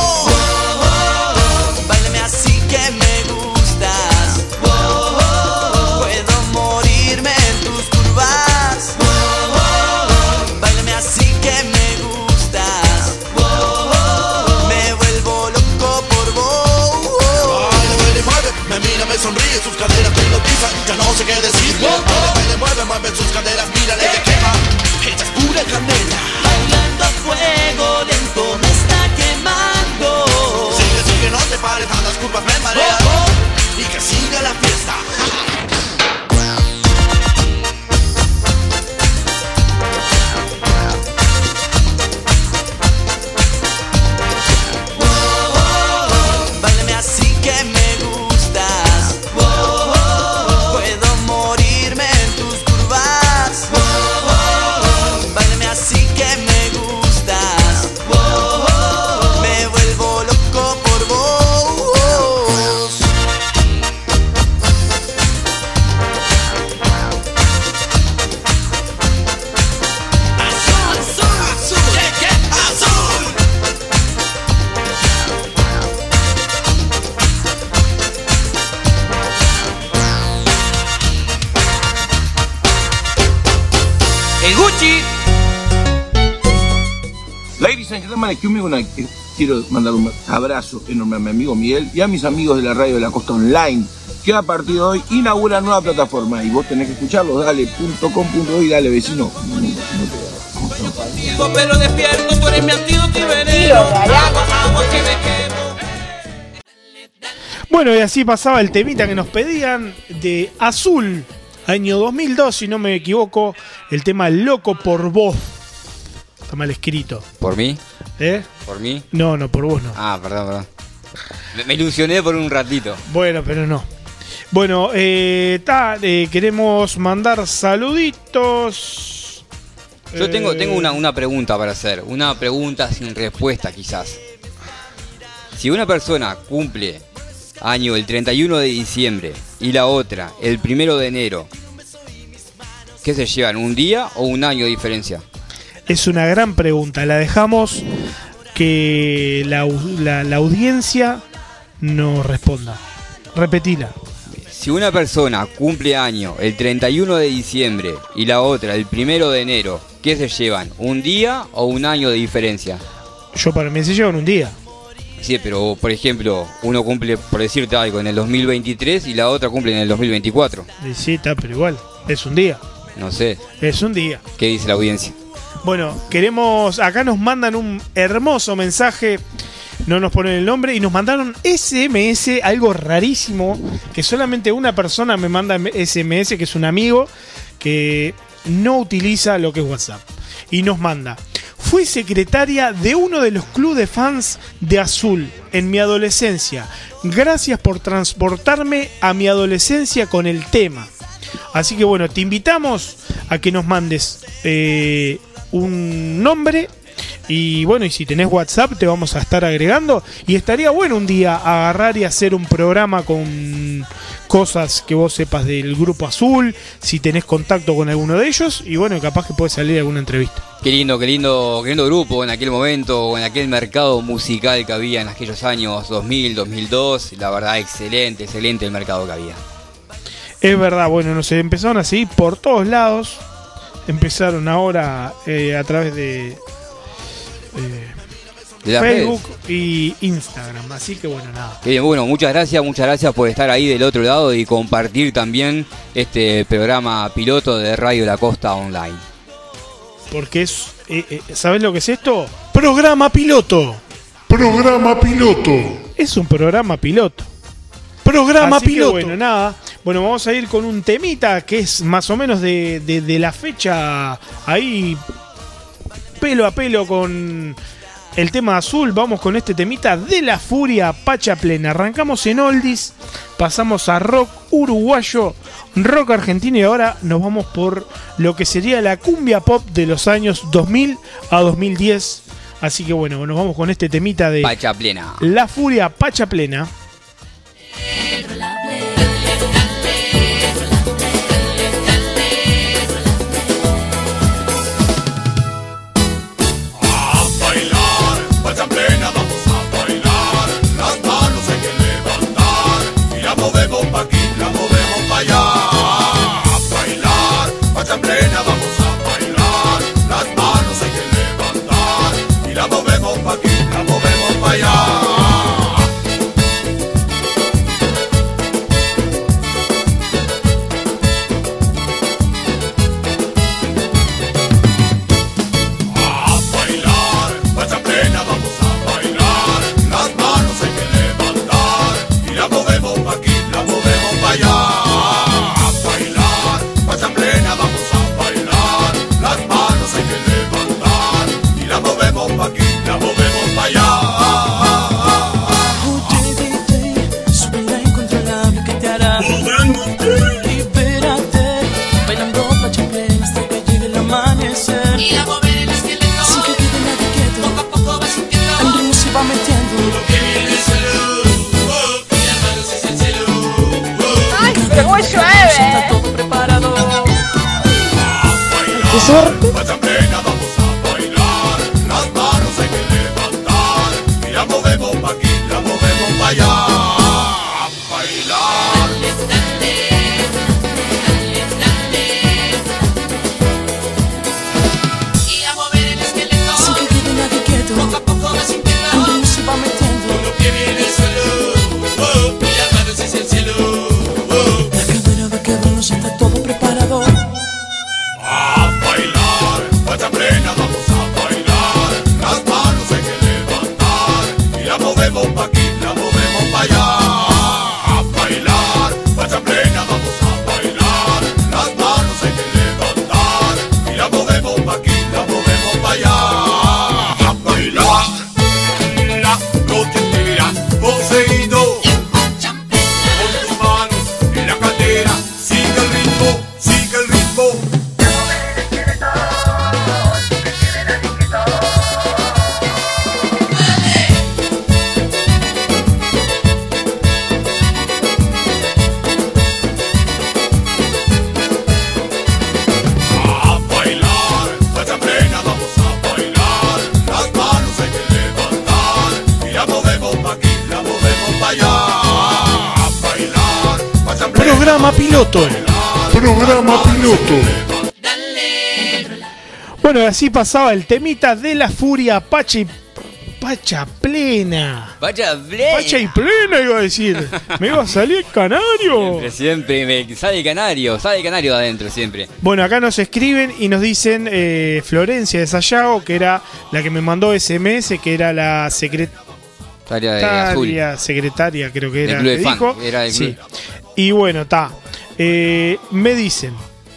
Báilame así que me gustas. Puedo morirme en tus curvas. Báilame así que me gustas. Me vuelvo loco por vos. Me mira, me sonríe, sus caderas me hipnotizan, ya no sé qué decir. Mueve sus caderas, mírale que quema. Ella es pura candela. Bailando a fuego lento me está quemando. Sigue, no te pares, tantas curvas me marean. Y que siga la fiesta. Báilame así que me gustas. Puedo morirme en tus curvas. Báilame así que me gustas. Me vuelvo loco por vos. Azul, azul, azul, ¿qué? Azul. El Gucci. Ladies and gentlemen, quiero mandar un abrazo enorme a mi amigo Miguel y a mis amigos de la Radio de la Costa Online, que a partir de hoy inauguran nueva plataforma y vos tenés que escucharlo, dale.com.uy, dale vecino. Pero despierto, tú eres mi antídoto y veneno. Agua que me quemo. Bueno, y así pasaba el temita que nos pedían de Azul, Año 2002, si no me equivoco, el tema Loco por Vos. Está mal escrito. ¿Por mí? ¿Eh? ¿Por mí? No, por vos no. Ah, perdón. Me ilusioné por un ratito. Bueno, pero no. Bueno, queremos mandar saluditos. Yo tengo una pregunta para hacer. Una pregunta sin respuesta, quizás. Si una persona cumple año el 31 de diciembre y la otra el 1 de enero, ¿qué se llevan? ¿Un día o un año de diferencia? Es una gran pregunta. La dejamos que la audiencia nos responda. Repetila. Si una persona cumple año el 31 de diciembre y la otra el 1 de enero, ¿qué se llevan? ¿Un día o un año de diferencia? Para mí se llevan un día. Sí, pero por ejemplo, uno cumple, por decirte algo, en el 2023 y la otra cumple en el 2024. Sí, está, pero igual, es un día. No sé. Es un día. ¿Qué dice la audiencia? Bueno, acá nos mandan un hermoso mensaje, no nos ponen el nombre, y nos mandaron SMS, algo rarísimo, que solamente una persona me manda SMS, que es un amigo que no utiliza lo que es WhatsApp. Y nos manda: fui secretaria de uno de los clubes de fans de Azul en mi adolescencia. Gracias por transportarme a mi adolescencia con el tema. Así que bueno, te invitamos a que nos mandes un nombre. Y bueno, y si tenés WhatsApp te vamos a estar agregando. Y estaría bueno un día agarrar y hacer un programa con cosas que vos sepas del Grupo Azul, si tenés contacto con alguno de ellos. Y bueno, capaz que puede salir alguna entrevista. Qué lindo grupo en aquel momento, o en aquel mercado musical que había en aquellos años 2000, 2002. La verdad, excelente el mercado que había. Es verdad, bueno, no sé, empezaron así por todos lados. Empezaron ahora a través de Facebook y Instagram, así que bueno, nada. Bien, bueno, muchas gracias por estar ahí del otro lado y compartir también este programa piloto de Radio La Costa Online. Porque ¿sabes lo que es esto? Programa piloto. Es un programa piloto. Así que bueno, nada. Bueno, vamos a ir con un temita que es más o menos de la fecha ahí, pelo a pelo con el tema Azul. Vamos con este temita de La Furia, Pacha Plena. Arrancamos en oldies, pasamos a rock uruguayo, rock argentino, y ahora nos vamos por lo que sería la cumbia pop de los años 2000 a 2010. Así que bueno, nos vamos con este temita de Pacha Plena. La Furia, Pacha Plena. Movemos pa' aquí, la movemos pa' allá. A bailar, pacha plena, vamos a bailar. Las manos hay que levantar. Y la movemos pa' aquí, la movemos pa' allá. A bailar, pacha plena, vamos a bailar. Las manos hay que levantar. Y la movemos pa' aquí, la movemos pa' allá. A bailar, pacha plena, vamos a bailar. Las manos hay que levantar. Y la movemos pa' aquí, la movemos pa' allá. Oye, DJ, súbela incontrolable que te hará. Libérate, bailando pacha plena hasta que llegue el amanecer. Y a mover el esqueleto, Sin que quede nadie quieto, poco a poco va sintiendo. el ritmo se va metiendo. Que viene salud, y las manos hacia el cielo. ¡Ay, pero muy suave! Está todo preparado. ¡Qué suerte! Pacha plena, vamos a bailar. Las manos hay que levantar. Y la movemos pa' aquí, la movemos pa' allá. A bailar. Y a mover el esqueleto, Sin que quede nadie quieto, poco a poco va el sintiendo. ritmo se va metiendo. Que viene salud, y las manos hacia el cielo. La cadera va quebrando, está todo preparado. A bailar. programa piloto. Programa piloto. Bueno, así pasaba el temita de la furia Pacha Plena. Pacha plena. Pacha y plena iba a decir. Me iba a salir canario. Siempre me sale canario de adentro siempre. Bueno, acá nos escriben y nos dicen Florencia de Sayago, que era la que me mandó SMS, que era la secretaria de Azul. Secretaria, creo que era. Del club de que fan, dijo. era del Sí. club. Y bueno, está. Me dicen,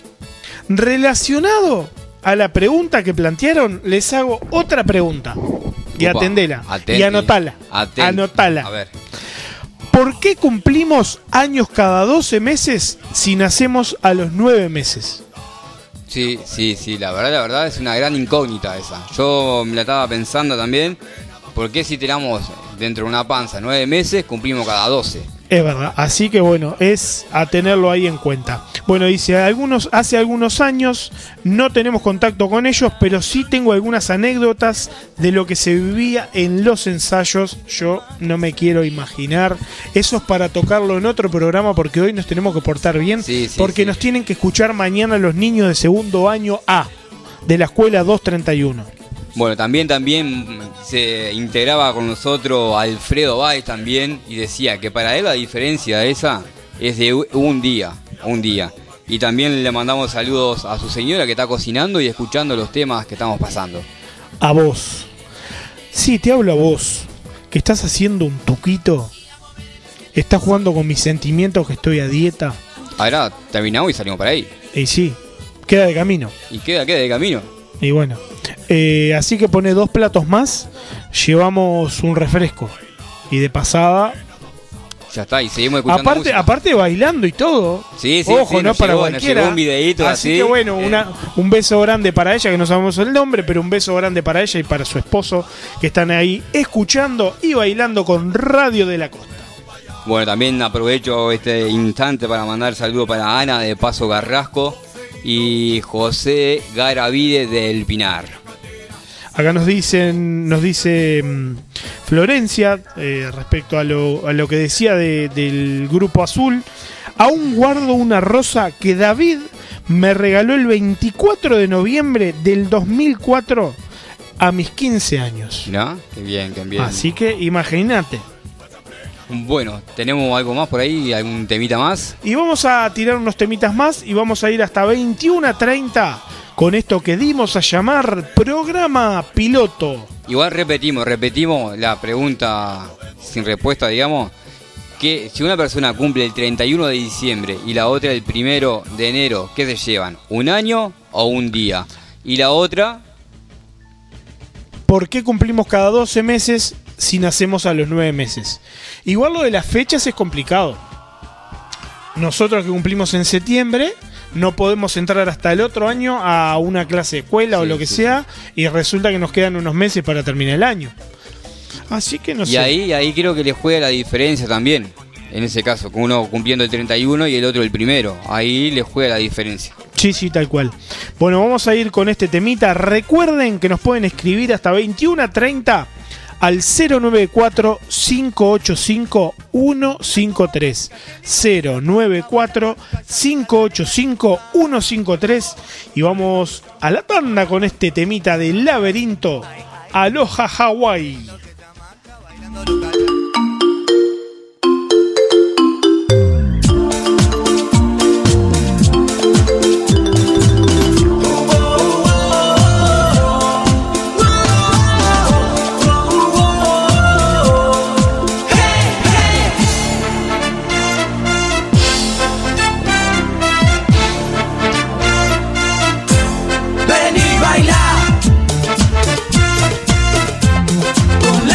relacionado a la pregunta que plantearon, les hago otra pregunta. Y Opa, atendela. atenti, Y anotala. atenti. Anotala. A ver. ¿Por qué cumplimos años cada 12 meses si nacemos a los 9 meses? Sí, la verdad es una gran incógnita esa. Yo me la estaba pensando también. ¿Por qué si tenemos dentro de una panza 9 meses, cumplimos cada 12? Es verdad, así que bueno, es a tenerlo ahí en cuenta. Bueno, dice, hace algunos años no tenemos contacto con ellos, pero sí tengo algunas anécdotas de lo que se vivía en los ensayos. Yo no me quiero imaginar. Eso es para tocarlo en otro programa, porque hoy nos tenemos que portar bien, porque nos tienen que escuchar mañana los niños de segundo año A, de la escuela 231. Bueno, también se integraba con nosotros Alfredo Báez también y decía que para él la diferencia esa es de un día. Y también le mandamos saludos a su señora que está cocinando y escuchando los temas que estamos pasando. A vos. Sí, te hablo a vos, que estás haciendo un tuquito. Estás jugando con mis sentimientos, que estoy a dieta. Ahora terminamos y salimos para ahí. Y sí, queda de camino. Y queda de camino. Y bueno, así que pone 2 platos más, llevamos un refresco. Y de pasada... Ya está, y seguimos escuchando música. Aparte bailando y todo. Sí, Ojo, no para llegó, cualquiera. llegó un videíto así que bueno, un beso grande para ella, que no sabemos el nombre, pero un beso grande para ella y para su esposo, que están ahí escuchando y bailando con Radio de la Costa. Bueno, también aprovecho este instante para mandar saludos para Ana de Paso Carrasco y José Garavide del Pinar. Acá nos dice Florencia, respecto a lo que decía del Grupo Azul, aún guardo una rosa que David me regaló el 24 de noviembre del 2004 a mis 15 años. ¿No? Qué bien. Así que imagínate. Bueno, ¿tenemos algo más por ahí? ¿Algún temita más? Y vamos a tirar unos temitas más y vamos a ir hasta 21:30 con esto que dimos a llamar programa piloto. Igual repetimos la pregunta sin respuesta, digamos, que si una persona cumple el 31 de diciembre y la otra el 1 de enero, ¿qué se llevan? ¿Un año o un día? Y la otra... ¿Por qué cumplimos cada 12 meses si nacemos a los 9 meses? Igual lo de las fechas es complicado. Nosotros que cumplimos en septiembre no podemos entrar hasta el otro año a una clase de escuela o lo que sea, y resulta que nos quedan unos meses para terminar el año. Así que no sé. Y ahí creo que le juega la diferencia también. En ese caso, con uno cumpliendo el 31 y el otro el 1. Ahí le juega la diferencia. Sí, tal cual. Bueno, vamos a ir con este temita. Recuerden que nos pueden escribir hasta 21:30 al 094-585-153. 094-585-153. Y vamos a la tanda con este temita del Laberinto. Aloha Hawái. Ven y baila.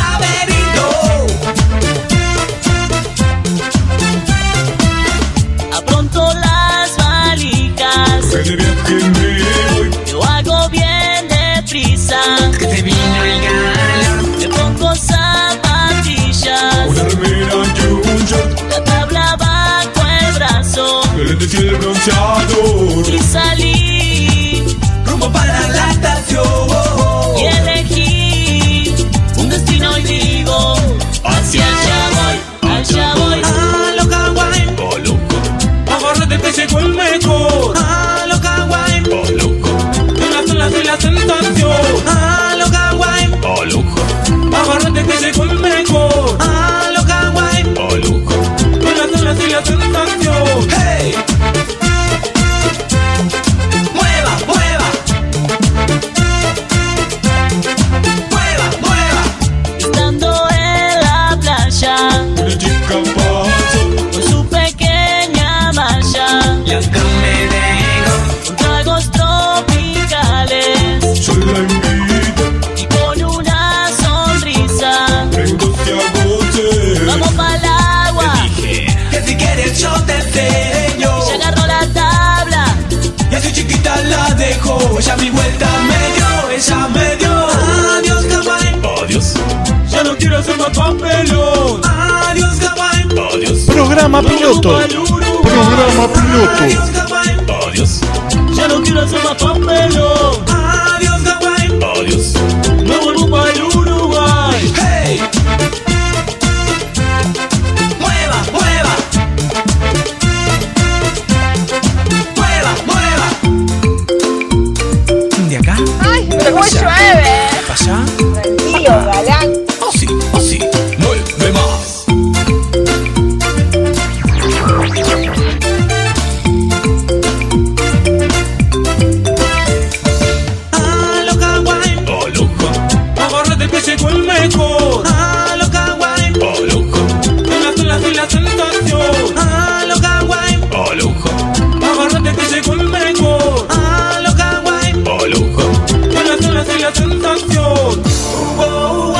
Programa piloto. Programa piloto. Adiós, Ya no quiero hacer más papelón. Adiós, Hawái. adiós. Me vuelvo para el Uruguay. Hey. Mueva, mueva. Mueva, mueva. ¿De acá? ¡Ay, pero cómo llueve! ¿Para allá? Tranquilo, galán. Así, así, mueve más. A lo Hawái. Aloha, Agárrate que llegó el mejor. A lo Hawái. aloha, En la sensación. A lo Hawái. aloha, Agárrate que llegó el mejor. A lo Hawái. aloha. En la sensación. Oh, oh,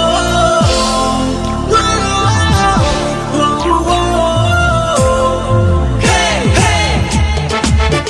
oh, oh, oh, oh. Hey, hey.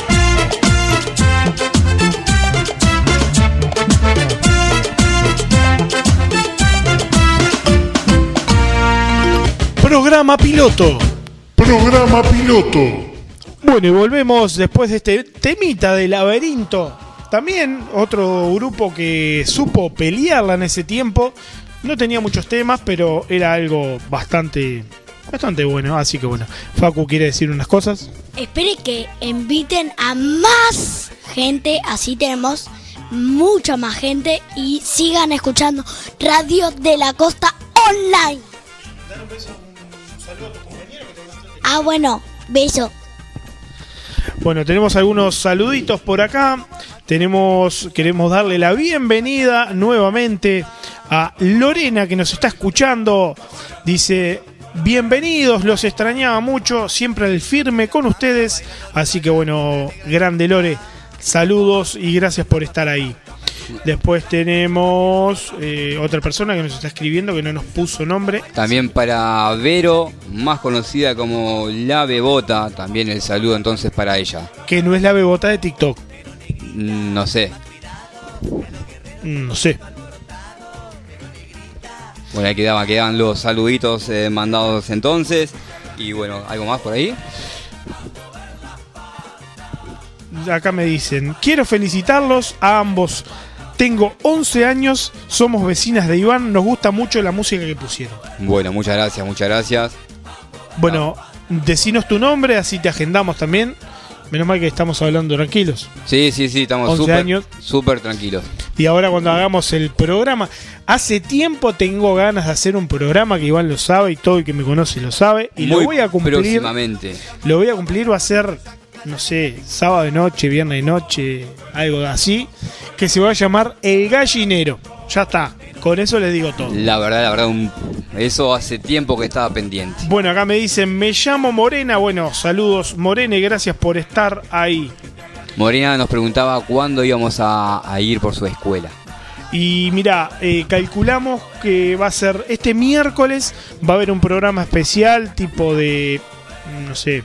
Programa piloto. Programa piloto. Bueno, y volvemos después de este temita de Laberinto. También otro grupo que supo pelearla en ese tiempo. No tenía muchos temas, pero era algo bastante bueno. Así que bueno, Facu quiere decir unas cosas. Espere que inviten a más gente, así tenemos mucha más gente y sigan escuchando Radio de la Costa Online. Ah, bueno, beso. Bueno, tenemos algunos saluditos por acá. Queremos darle la bienvenida nuevamente a Lorena, que nos está escuchando. Dice: bienvenidos, los extrañaba mucho, siempre al firme con ustedes. Así que bueno, grande Lore, saludos y gracias por estar ahí. Después tenemos otra persona que nos está escribiendo, que no nos puso nombre. También para Vero, más conocida como La Bebota, también el saludo entonces para ella. Que no es la bebota de TikTok. No sé. No sé. Bueno, ahí quedaban los saluditos mandados entonces. Y bueno, ¿algo más por ahí? Acá me dicen: quiero felicitarlos a ambos. Tengo 11 años, somos vecinas de Iván, nos gusta mucho la música que pusieron. Bueno, muchas gracias, muchas gracias. Bueno, decinos tu nombre, así te agendamos también. Menos mal que estamos hablando tranquilos. Sí, estamos 11 años. súper tranquilos. Y ahora cuando hagamos el programa, hace tiempo tengo ganas de hacer un programa, que Iván lo sabe y todo el que me conoce lo sabe. Y Muy lo voy a cumplir. próximamente. Lo voy a cumplir, va a ser, no sé, sábado de noche, viernes de noche, algo así, que se va a llamar El Gallinero. Ya está, con eso les digo todo. La verdad, eso hace tiempo que estaba pendiente. Bueno, acá me dicen: me llamo Morena. Bueno, saludos Morena y gracias por estar ahí. Morena nos preguntaba cuándo íbamos a ir por su escuela. Y mira, calculamos que va a ser este miércoles, va a haber un programa especial tipo de, no sé,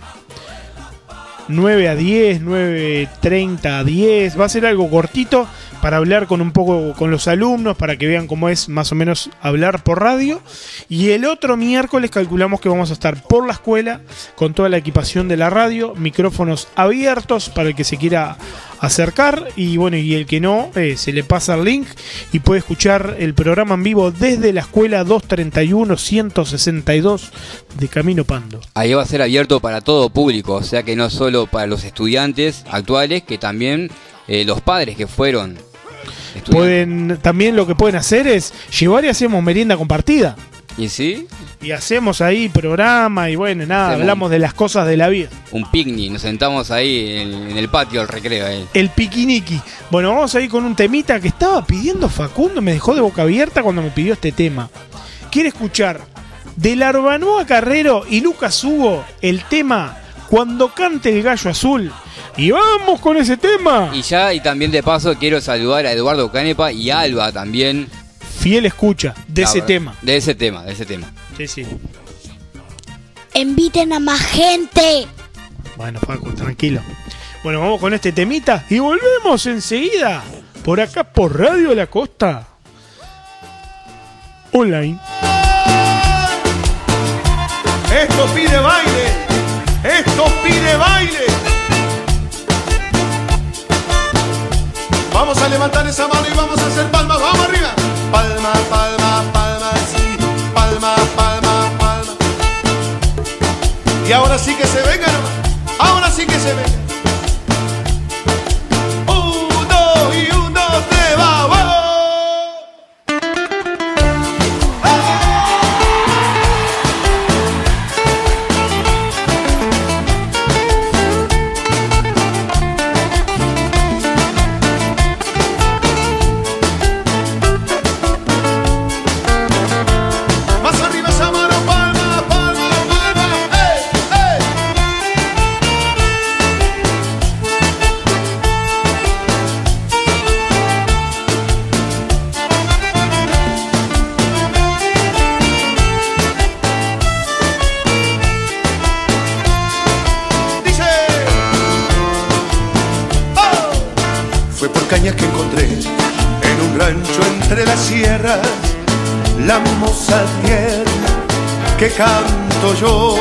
9 a 10, 9:30 a 10, va a ser algo cortito para hablar con un poco con los alumnos, para que vean cómo es más o menos hablar por radio. Y el otro miércoles calculamos que vamos a estar por la escuela con toda la equipación de la radio, micrófonos abiertos para el que se quiera acercar, y bueno, y el que no, se le pasa el link y puede escuchar el programa en vivo desde la escuela 231-162 de Camino Pando. Ahí va a ser abierto para todo público, o sea que no solo para los estudiantes actuales, que también los padres que fueron estudiantes. También lo que pueden hacer es llevar y hacemos merienda compartida. ¿Y sí? Y hacemos ahí programa y bueno, nada, hablamos de las cosas de la vida. Un picnic, nos sentamos ahí en el patio del recreo. El piquiniqui. Bueno, vamos a ir con un temita que estaba pidiendo Facundo, me dejó de boca abierta cuando me pidió este tema. Quiere escuchar de Larbanoa Carrero y Lucas Hugo el tema Cuando cante el gallo azul. Y vamos con ese tema. Y también de paso quiero saludar a Eduardo Canepa y a Alba también. Fiel escucha de ese tema. De ese tema. Sí. Inviten a más gente. Bueno, Facu, tranquilo. Bueno, vamos con este temita y volvemos enseguida. Por acá, por Radio de la Costa Online. Esto pide baile. Esto pide baile. Vamos a levantar esa mano y vamos a hacer palmas. Vamos arriba. Palma, palma, palma, sí. Palma, palma, palma. Y ahora sí que se venga nomás. Ahora sí que se venga. Un, dos y un, dos, tres, va. Cañas que encontré en un rancho entre las sierras, la moza tierna que canto yo.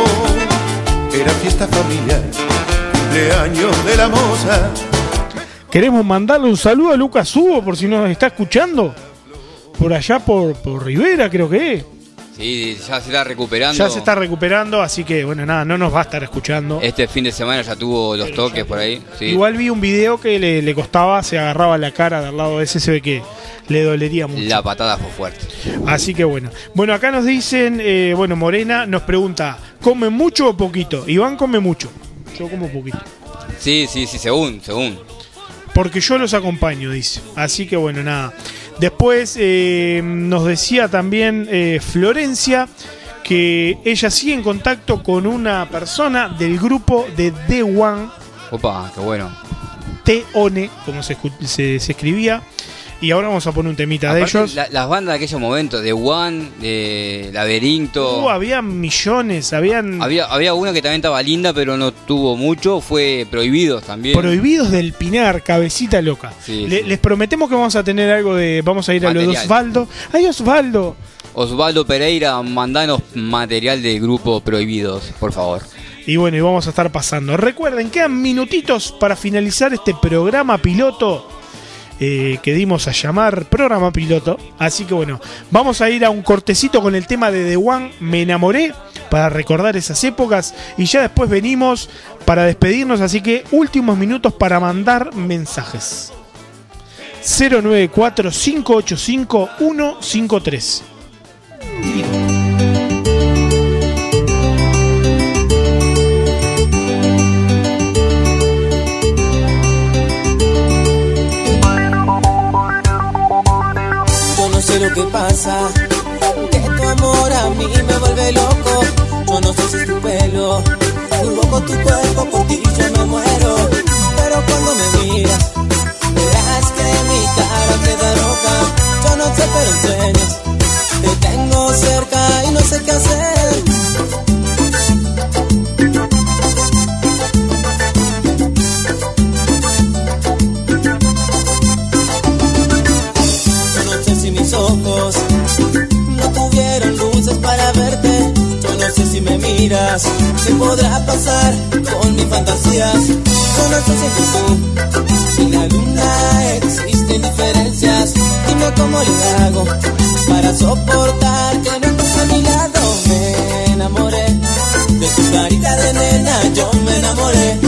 Era fiesta familiar, cumpleaños de la moza. Queremos mandarle un saludo a Lucas Hugo por si nos está escuchando. Por allá por Rivera creo que es. Sí, ya se está recuperando. Ya se está recuperando, así que bueno, nada, no nos va a estar escuchando. Este fin de semana ya tuvo los toques por ahí. Sí. Igual vi un video que le costaba, se agarraba la cara del lado ese, se ve que le dolería mucho. La patada fue fuerte. Así que bueno. Bueno, acá nos dicen, bueno, Morena nos pregunta, ¿come mucho o poquito? Iván come mucho, yo como poquito. Sí, según. Porque yo los acompaño, dice. Así que bueno, nada. Después nos decía también Florencia que ella sigue en contacto con una persona del grupo de The One. Opa, qué bueno. T-O-N, como se escribía. Y ahora vamos a poner un temita aparte, de ellos. Las bandas de aquellos momentos, The One, de Laberinto. Había millones, Había una que también estaba linda, pero no tuvo mucho. Fue Prohibidos también. Prohibidos del Pinar, Cabecita Loca. Sí. Les prometemos que vamos a tener algo de... Vamos a ir material. A lo de Osvaldo. ¡Ay, Osvaldo! Osvaldo Pereira, mandanos material del grupo Prohibidos, por favor. Y bueno, y vamos a estar pasando. Recuerden, quedan minutitos para finalizar este programa piloto que dimos a llamar programa piloto. Así que bueno, vamos a ir a un cortecito con el tema de The One, Me Enamoré, para recordar esas épocas. Y ya después venimos para despedirnos. Así que últimos minutos para mandar mensajes. 094-585-153. No sé lo que pasa, que tu amor a mí me vuelve loco. Yo no sé si es tu pelo, un poco tu cuerpo, por ti yo me muero. Pero cuando me miras, verás que mi cara te da loca. Yo no sé, pero en sueños te tengo cerca y no sé qué hacer. Mis ojos no tuvieron luces para verte. Yo no sé si me miras, ¿qué podrá pasar con mis fantasías? Yo no sé si tú, sin la luna existen diferencias. Dime cómo le hago para soportar que no estés a mi lado. Me enamoré de tu carita de nena, yo me enamoré.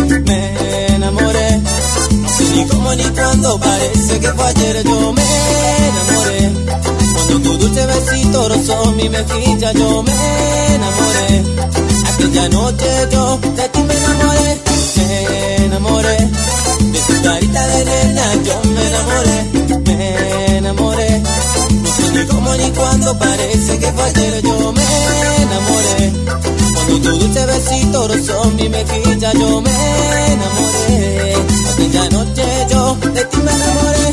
No sé ni cómo ni cuándo, parece que fue ayer. Yo me enamoré cuando tu dulce besito rozó mi mejilla. Yo me enamoré aquella noche, yo de ti me enamoré de tu carita de nena. Yo me enamoré. No sé ni cómo ni cuándo, parece que fue ayer. Yo me enamoré cuando tu dulce besito rozó mi mejilla. Yo me enamoré aquella noche, yo de ti me enamoré.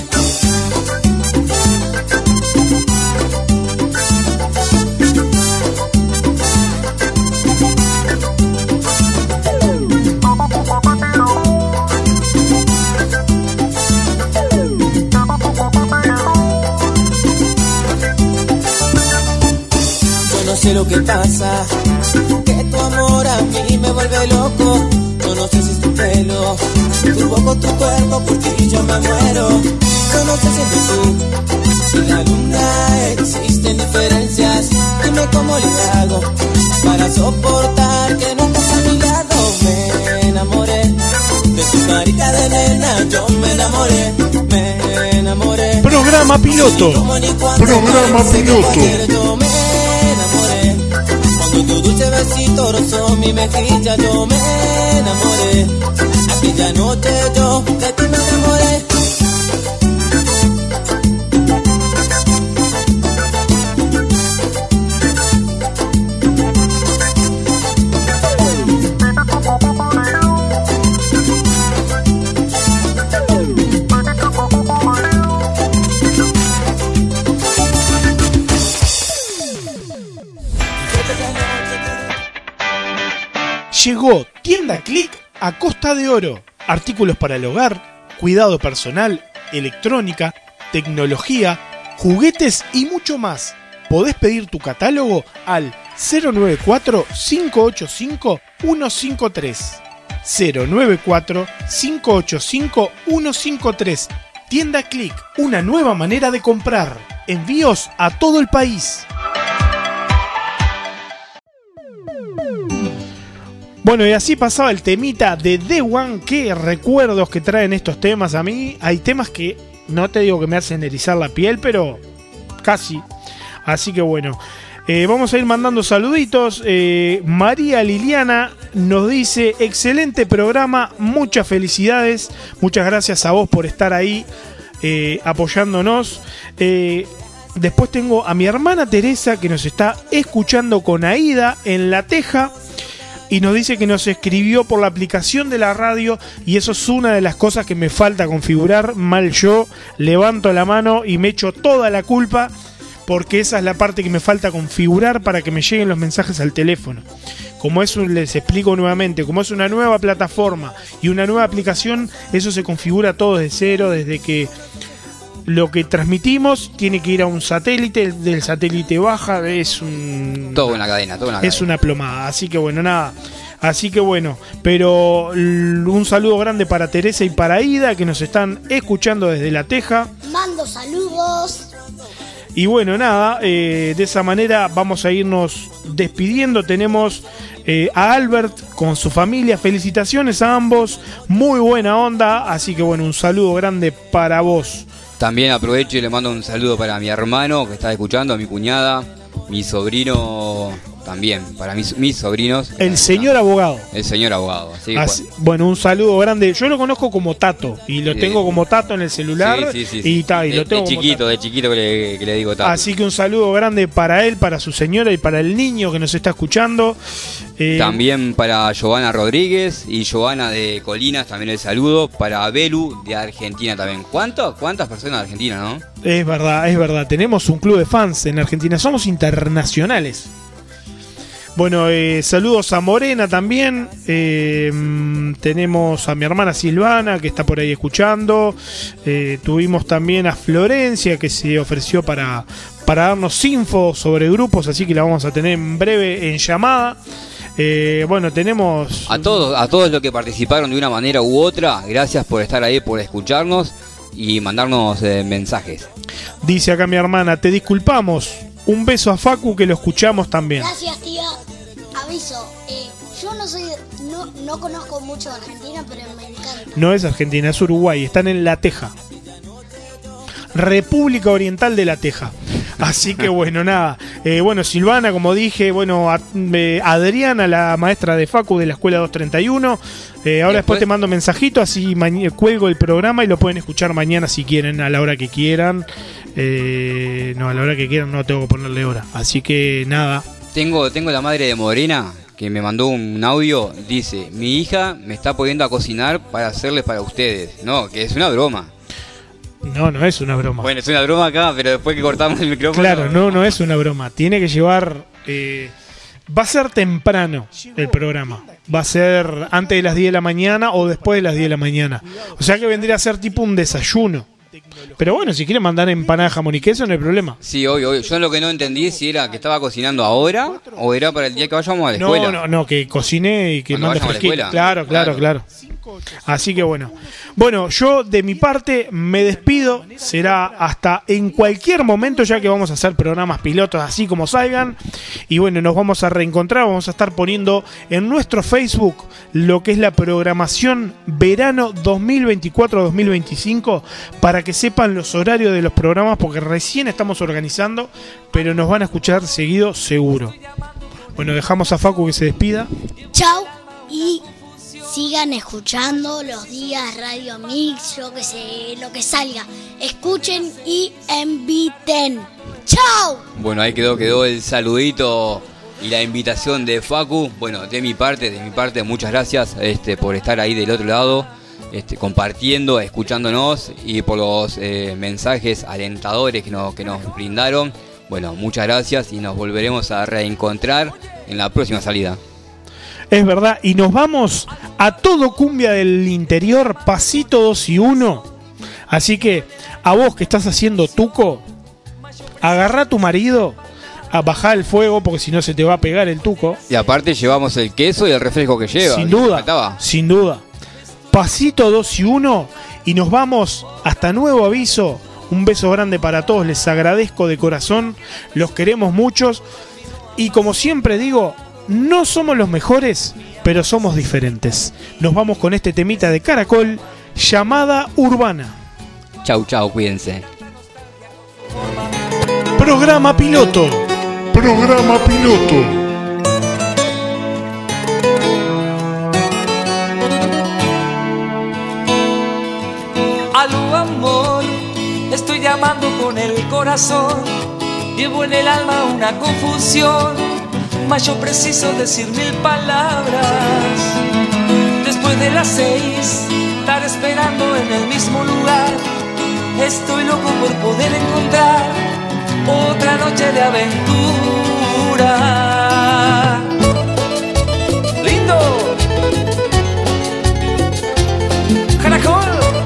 sé lo que pasa, que tu amor a mí me vuelve loco. Yo no sé si es tu pelo, tu boca, tu cuerpo, por ti yo me muero. Yo no sé si eres tú, si la luna existen diferencias. Dime cómo le hago para soportar que no estás a mi lado. Me enamoré de tu carita de nena, yo me enamoré, me enamoré. Programa piloto. Programa piloto. Yo me enamoré cuando tu dulce besito rozó mi mejilla. Yo me enamoré, aquella noche yo de ti me enamoré. Llegó Tienda Click a Costa de Oro. Artículos para el hogar, cuidado personal, electrónica, tecnología, juguetes y mucho más. Podés pedir tu catálogo al 094-585-153. 094-585-153. Tienda Click, una nueva manera de comprar. Envíos a todo el país. Bueno, y así pasaba el temita de The One. Qué recuerdos que traen estos temas a mí. Hay temas que no te digo que me hacen erizar la piel, pero casi. Así que bueno, vamos a ir mandando saluditos. María Liliana nos dice: excelente programa, muchas felicidades. Muchas gracias a vos por estar ahí apoyándonos. Después tengo a mi hermana Teresa, que nos está escuchando con Aida en La Teja. Y nos dice que nos escribió por la aplicación de la radio, y eso es una de las cosas que me falta configurar. Mal yo, levanto la mano y me echo toda la culpa, porque esa es la parte que me falta configurar para que me lleguen los mensajes al teléfono. Como eso, les explico nuevamente, como es una nueva plataforma y una nueva aplicación, eso se configura todo desde cero, desde que lo que transmitimos tiene que ir a un satélite, del satélite baja, es un... Todo una cadena, es una plomada, así que bueno, nada. Así que bueno, pero un saludo grande para Teresa y para Ida, que nos están escuchando desde La Teja. Mando saludos. Y bueno, nada, de esa manera vamos a irnos despidiendo. Tenemos a Albert con su familia. Felicitaciones a ambos, muy buena onda. Así que bueno, un saludo grande para vos. También aprovecho y le mando un saludo para mi hermano que está escuchando, a mi cuñada, mi sobrino también, para mis sobrinos. El señor abogado. El señor abogado. Así, bueno, un saludo grande. Yo lo conozco como Tato y lo tengo como Tato en el celular. Sí. Y lo tengo de chiquito que le digo Tato. Así que un saludo grande para él, para su señora y para el niño que nos está escuchando. También para Giovanna Rodríguez y Giovanna de Colinas, también el saludo. Para Belu de Argentina también. ¿Cuántas personas de Argentina, no? Es verdad. Tenemos un club de fans en Argentina. Somos internacionales. Bueno, saludos a Morena también. Tenemos a mi hermana Silvana, que está por ahí escuchando. Tuvimos también a Florencia, que se ofreció para darnos info sobre grupos, así que la vamos a tener en breve en llamada. Bueno, tenemos... A todos los que participaron de una manera u otra, gracias por estar ahí, por escucharnos y mandarnos mensajes. Dice acá mi hermana: te disculpamos. Un beso a Facu, que lo escuchamos también. Gracias, tía. Aviso, yo no conozco mucho de Argentina, pero me encanta. No es Argentina, es Uruguay. Están en La Teja, República Oriental de La Teja. Así que bueno, nada. Bueno, Silvana, como dije. Bueno, Adriana, la maestra de Facu de la escuela 231. Ahora después te mando mensajito, así cuelgo el programa y lo pueden escuchar mañana si quieren, a la hora que quieran. No, a la hora que quieran no tengo que ponerle hora. Así que nada. Tengo la madre de Morena que me mandó un audio. Dice: mi hija me está poniendo a cocinar para hacerles para ustedes. No, que es una broma. No es una broma. Bueno, es una broma acá, pero después que cortamos el micrófono... Claro, no es una broma. Tiene que llevar... va a ser temprano el programa. Va a ser antes de las 10 de la mañana o después de las 10 de la mañana. O sea que vendría a ser tipo un desayuno. Pero bueno, si quieren mandar empanada, jamón y queso, no hay problema. Sí, obvio. Yo lo que no entendí si era que estaba cocinando ahora o era para el día que vayamos a la escuela. No, que cocine y que Cuando mande vayamos a la fresquito. escuela. Claro. Así que bueno. Bueno, yo de mi parte me despido. Será hasta en cualquier momento, ya que vamos a hacer programas pilotos así como salgan. Y bueno, nos vamos a reencontrar. Vamos a estar poniendo en nuestro Facebook lo que es la programación verano 2024-2025 para que sepan los horarios de los programas, porque recién estamos organizando, pero nos van a escuchar seguido seguro. Bueno, dejamos a Facu que se despida. Chau y sigan escuchando los días Radio Mix, yo que sé, lo que salga. Escuchen y inviten. ¡Chau! Bueno, ahí quedó el saludito y la invitación de Facu. Bueno, de mi parte, muchas gracias por estar ahí del otro lado, compartiendo, escuchándonos y por los mensajes alentadores que nos brindaron. Bueno, muchas gracias y nos volveremos a reencontrar en la próxima salida. Es verdad, y nos vamos a todo cumbia del interior, pasito 2 y 1. Así que a vos que estás haciendo tuco, agarrá a tu marido, a bajar el fuego porque si no se te va a pegar el tuco. Y aparte llevamos el queso y el refresco que lleva. Sin duda. Pasito 2 y 1 y nos vamos hasta nuevo aviso. Un beso grande para todos, les agradezco de corazón, los queremos muchos y como siempre digo, no somos los mejores, pero somos diferentes. Nos vamos con este temita de Caracol, Llamada Urbana. Chau, cuídense. Programa piloto. Aló amor, estoy llamando con el corazón. Llevo en el alma una confusión, mas yo preciso decir 1000 palabras. Después de las 6, estar esperando en el mismo lugar. Estoy loco por poder encontrar otra noche de aventura. ¡Lindo! ¡Caracol!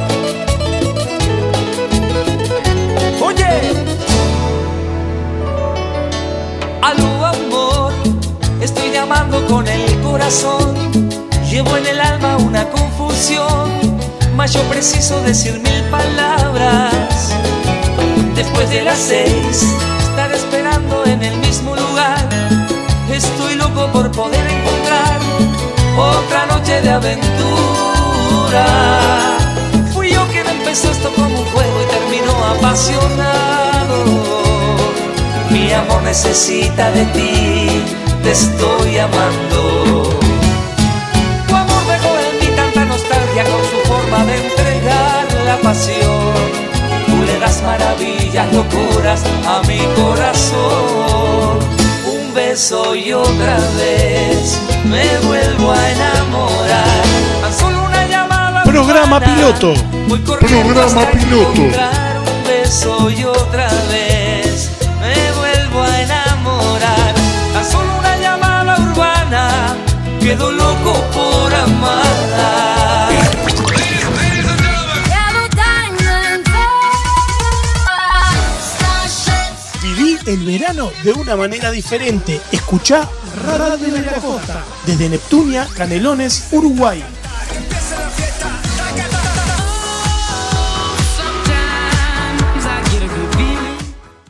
¡Oye! Aló amor, estoy llamando con el corazón. Llevo en el alma una confusión, mas yo preciso decir 1000 palabras. Después de las 6, estar esperando en el mismo lugar. Estoy loco por poder encontrar otra noche de aventura. Fui yo quien empezó esto como un juego y terminó apasionado. Mi amor necesita de ti, te estoy amando. Tu amor dejó en mí tanta nostalgia con su forma de entregar la pasión. Tú le das maravillas, locuras a mi corazón. Un beso y otra vez me vuelvo a enamorar. Tan solo una llamada. Programa piloto. Voy corriendo hasta encontrar un beso y otra vez me vuelvo a enamorar. Tan solo una llamada urbana, quedo loco por amar. Viví el verano de una manera diferente. Escuchá Radio de la Costa desde Neptunia, Canelones, Uruguay.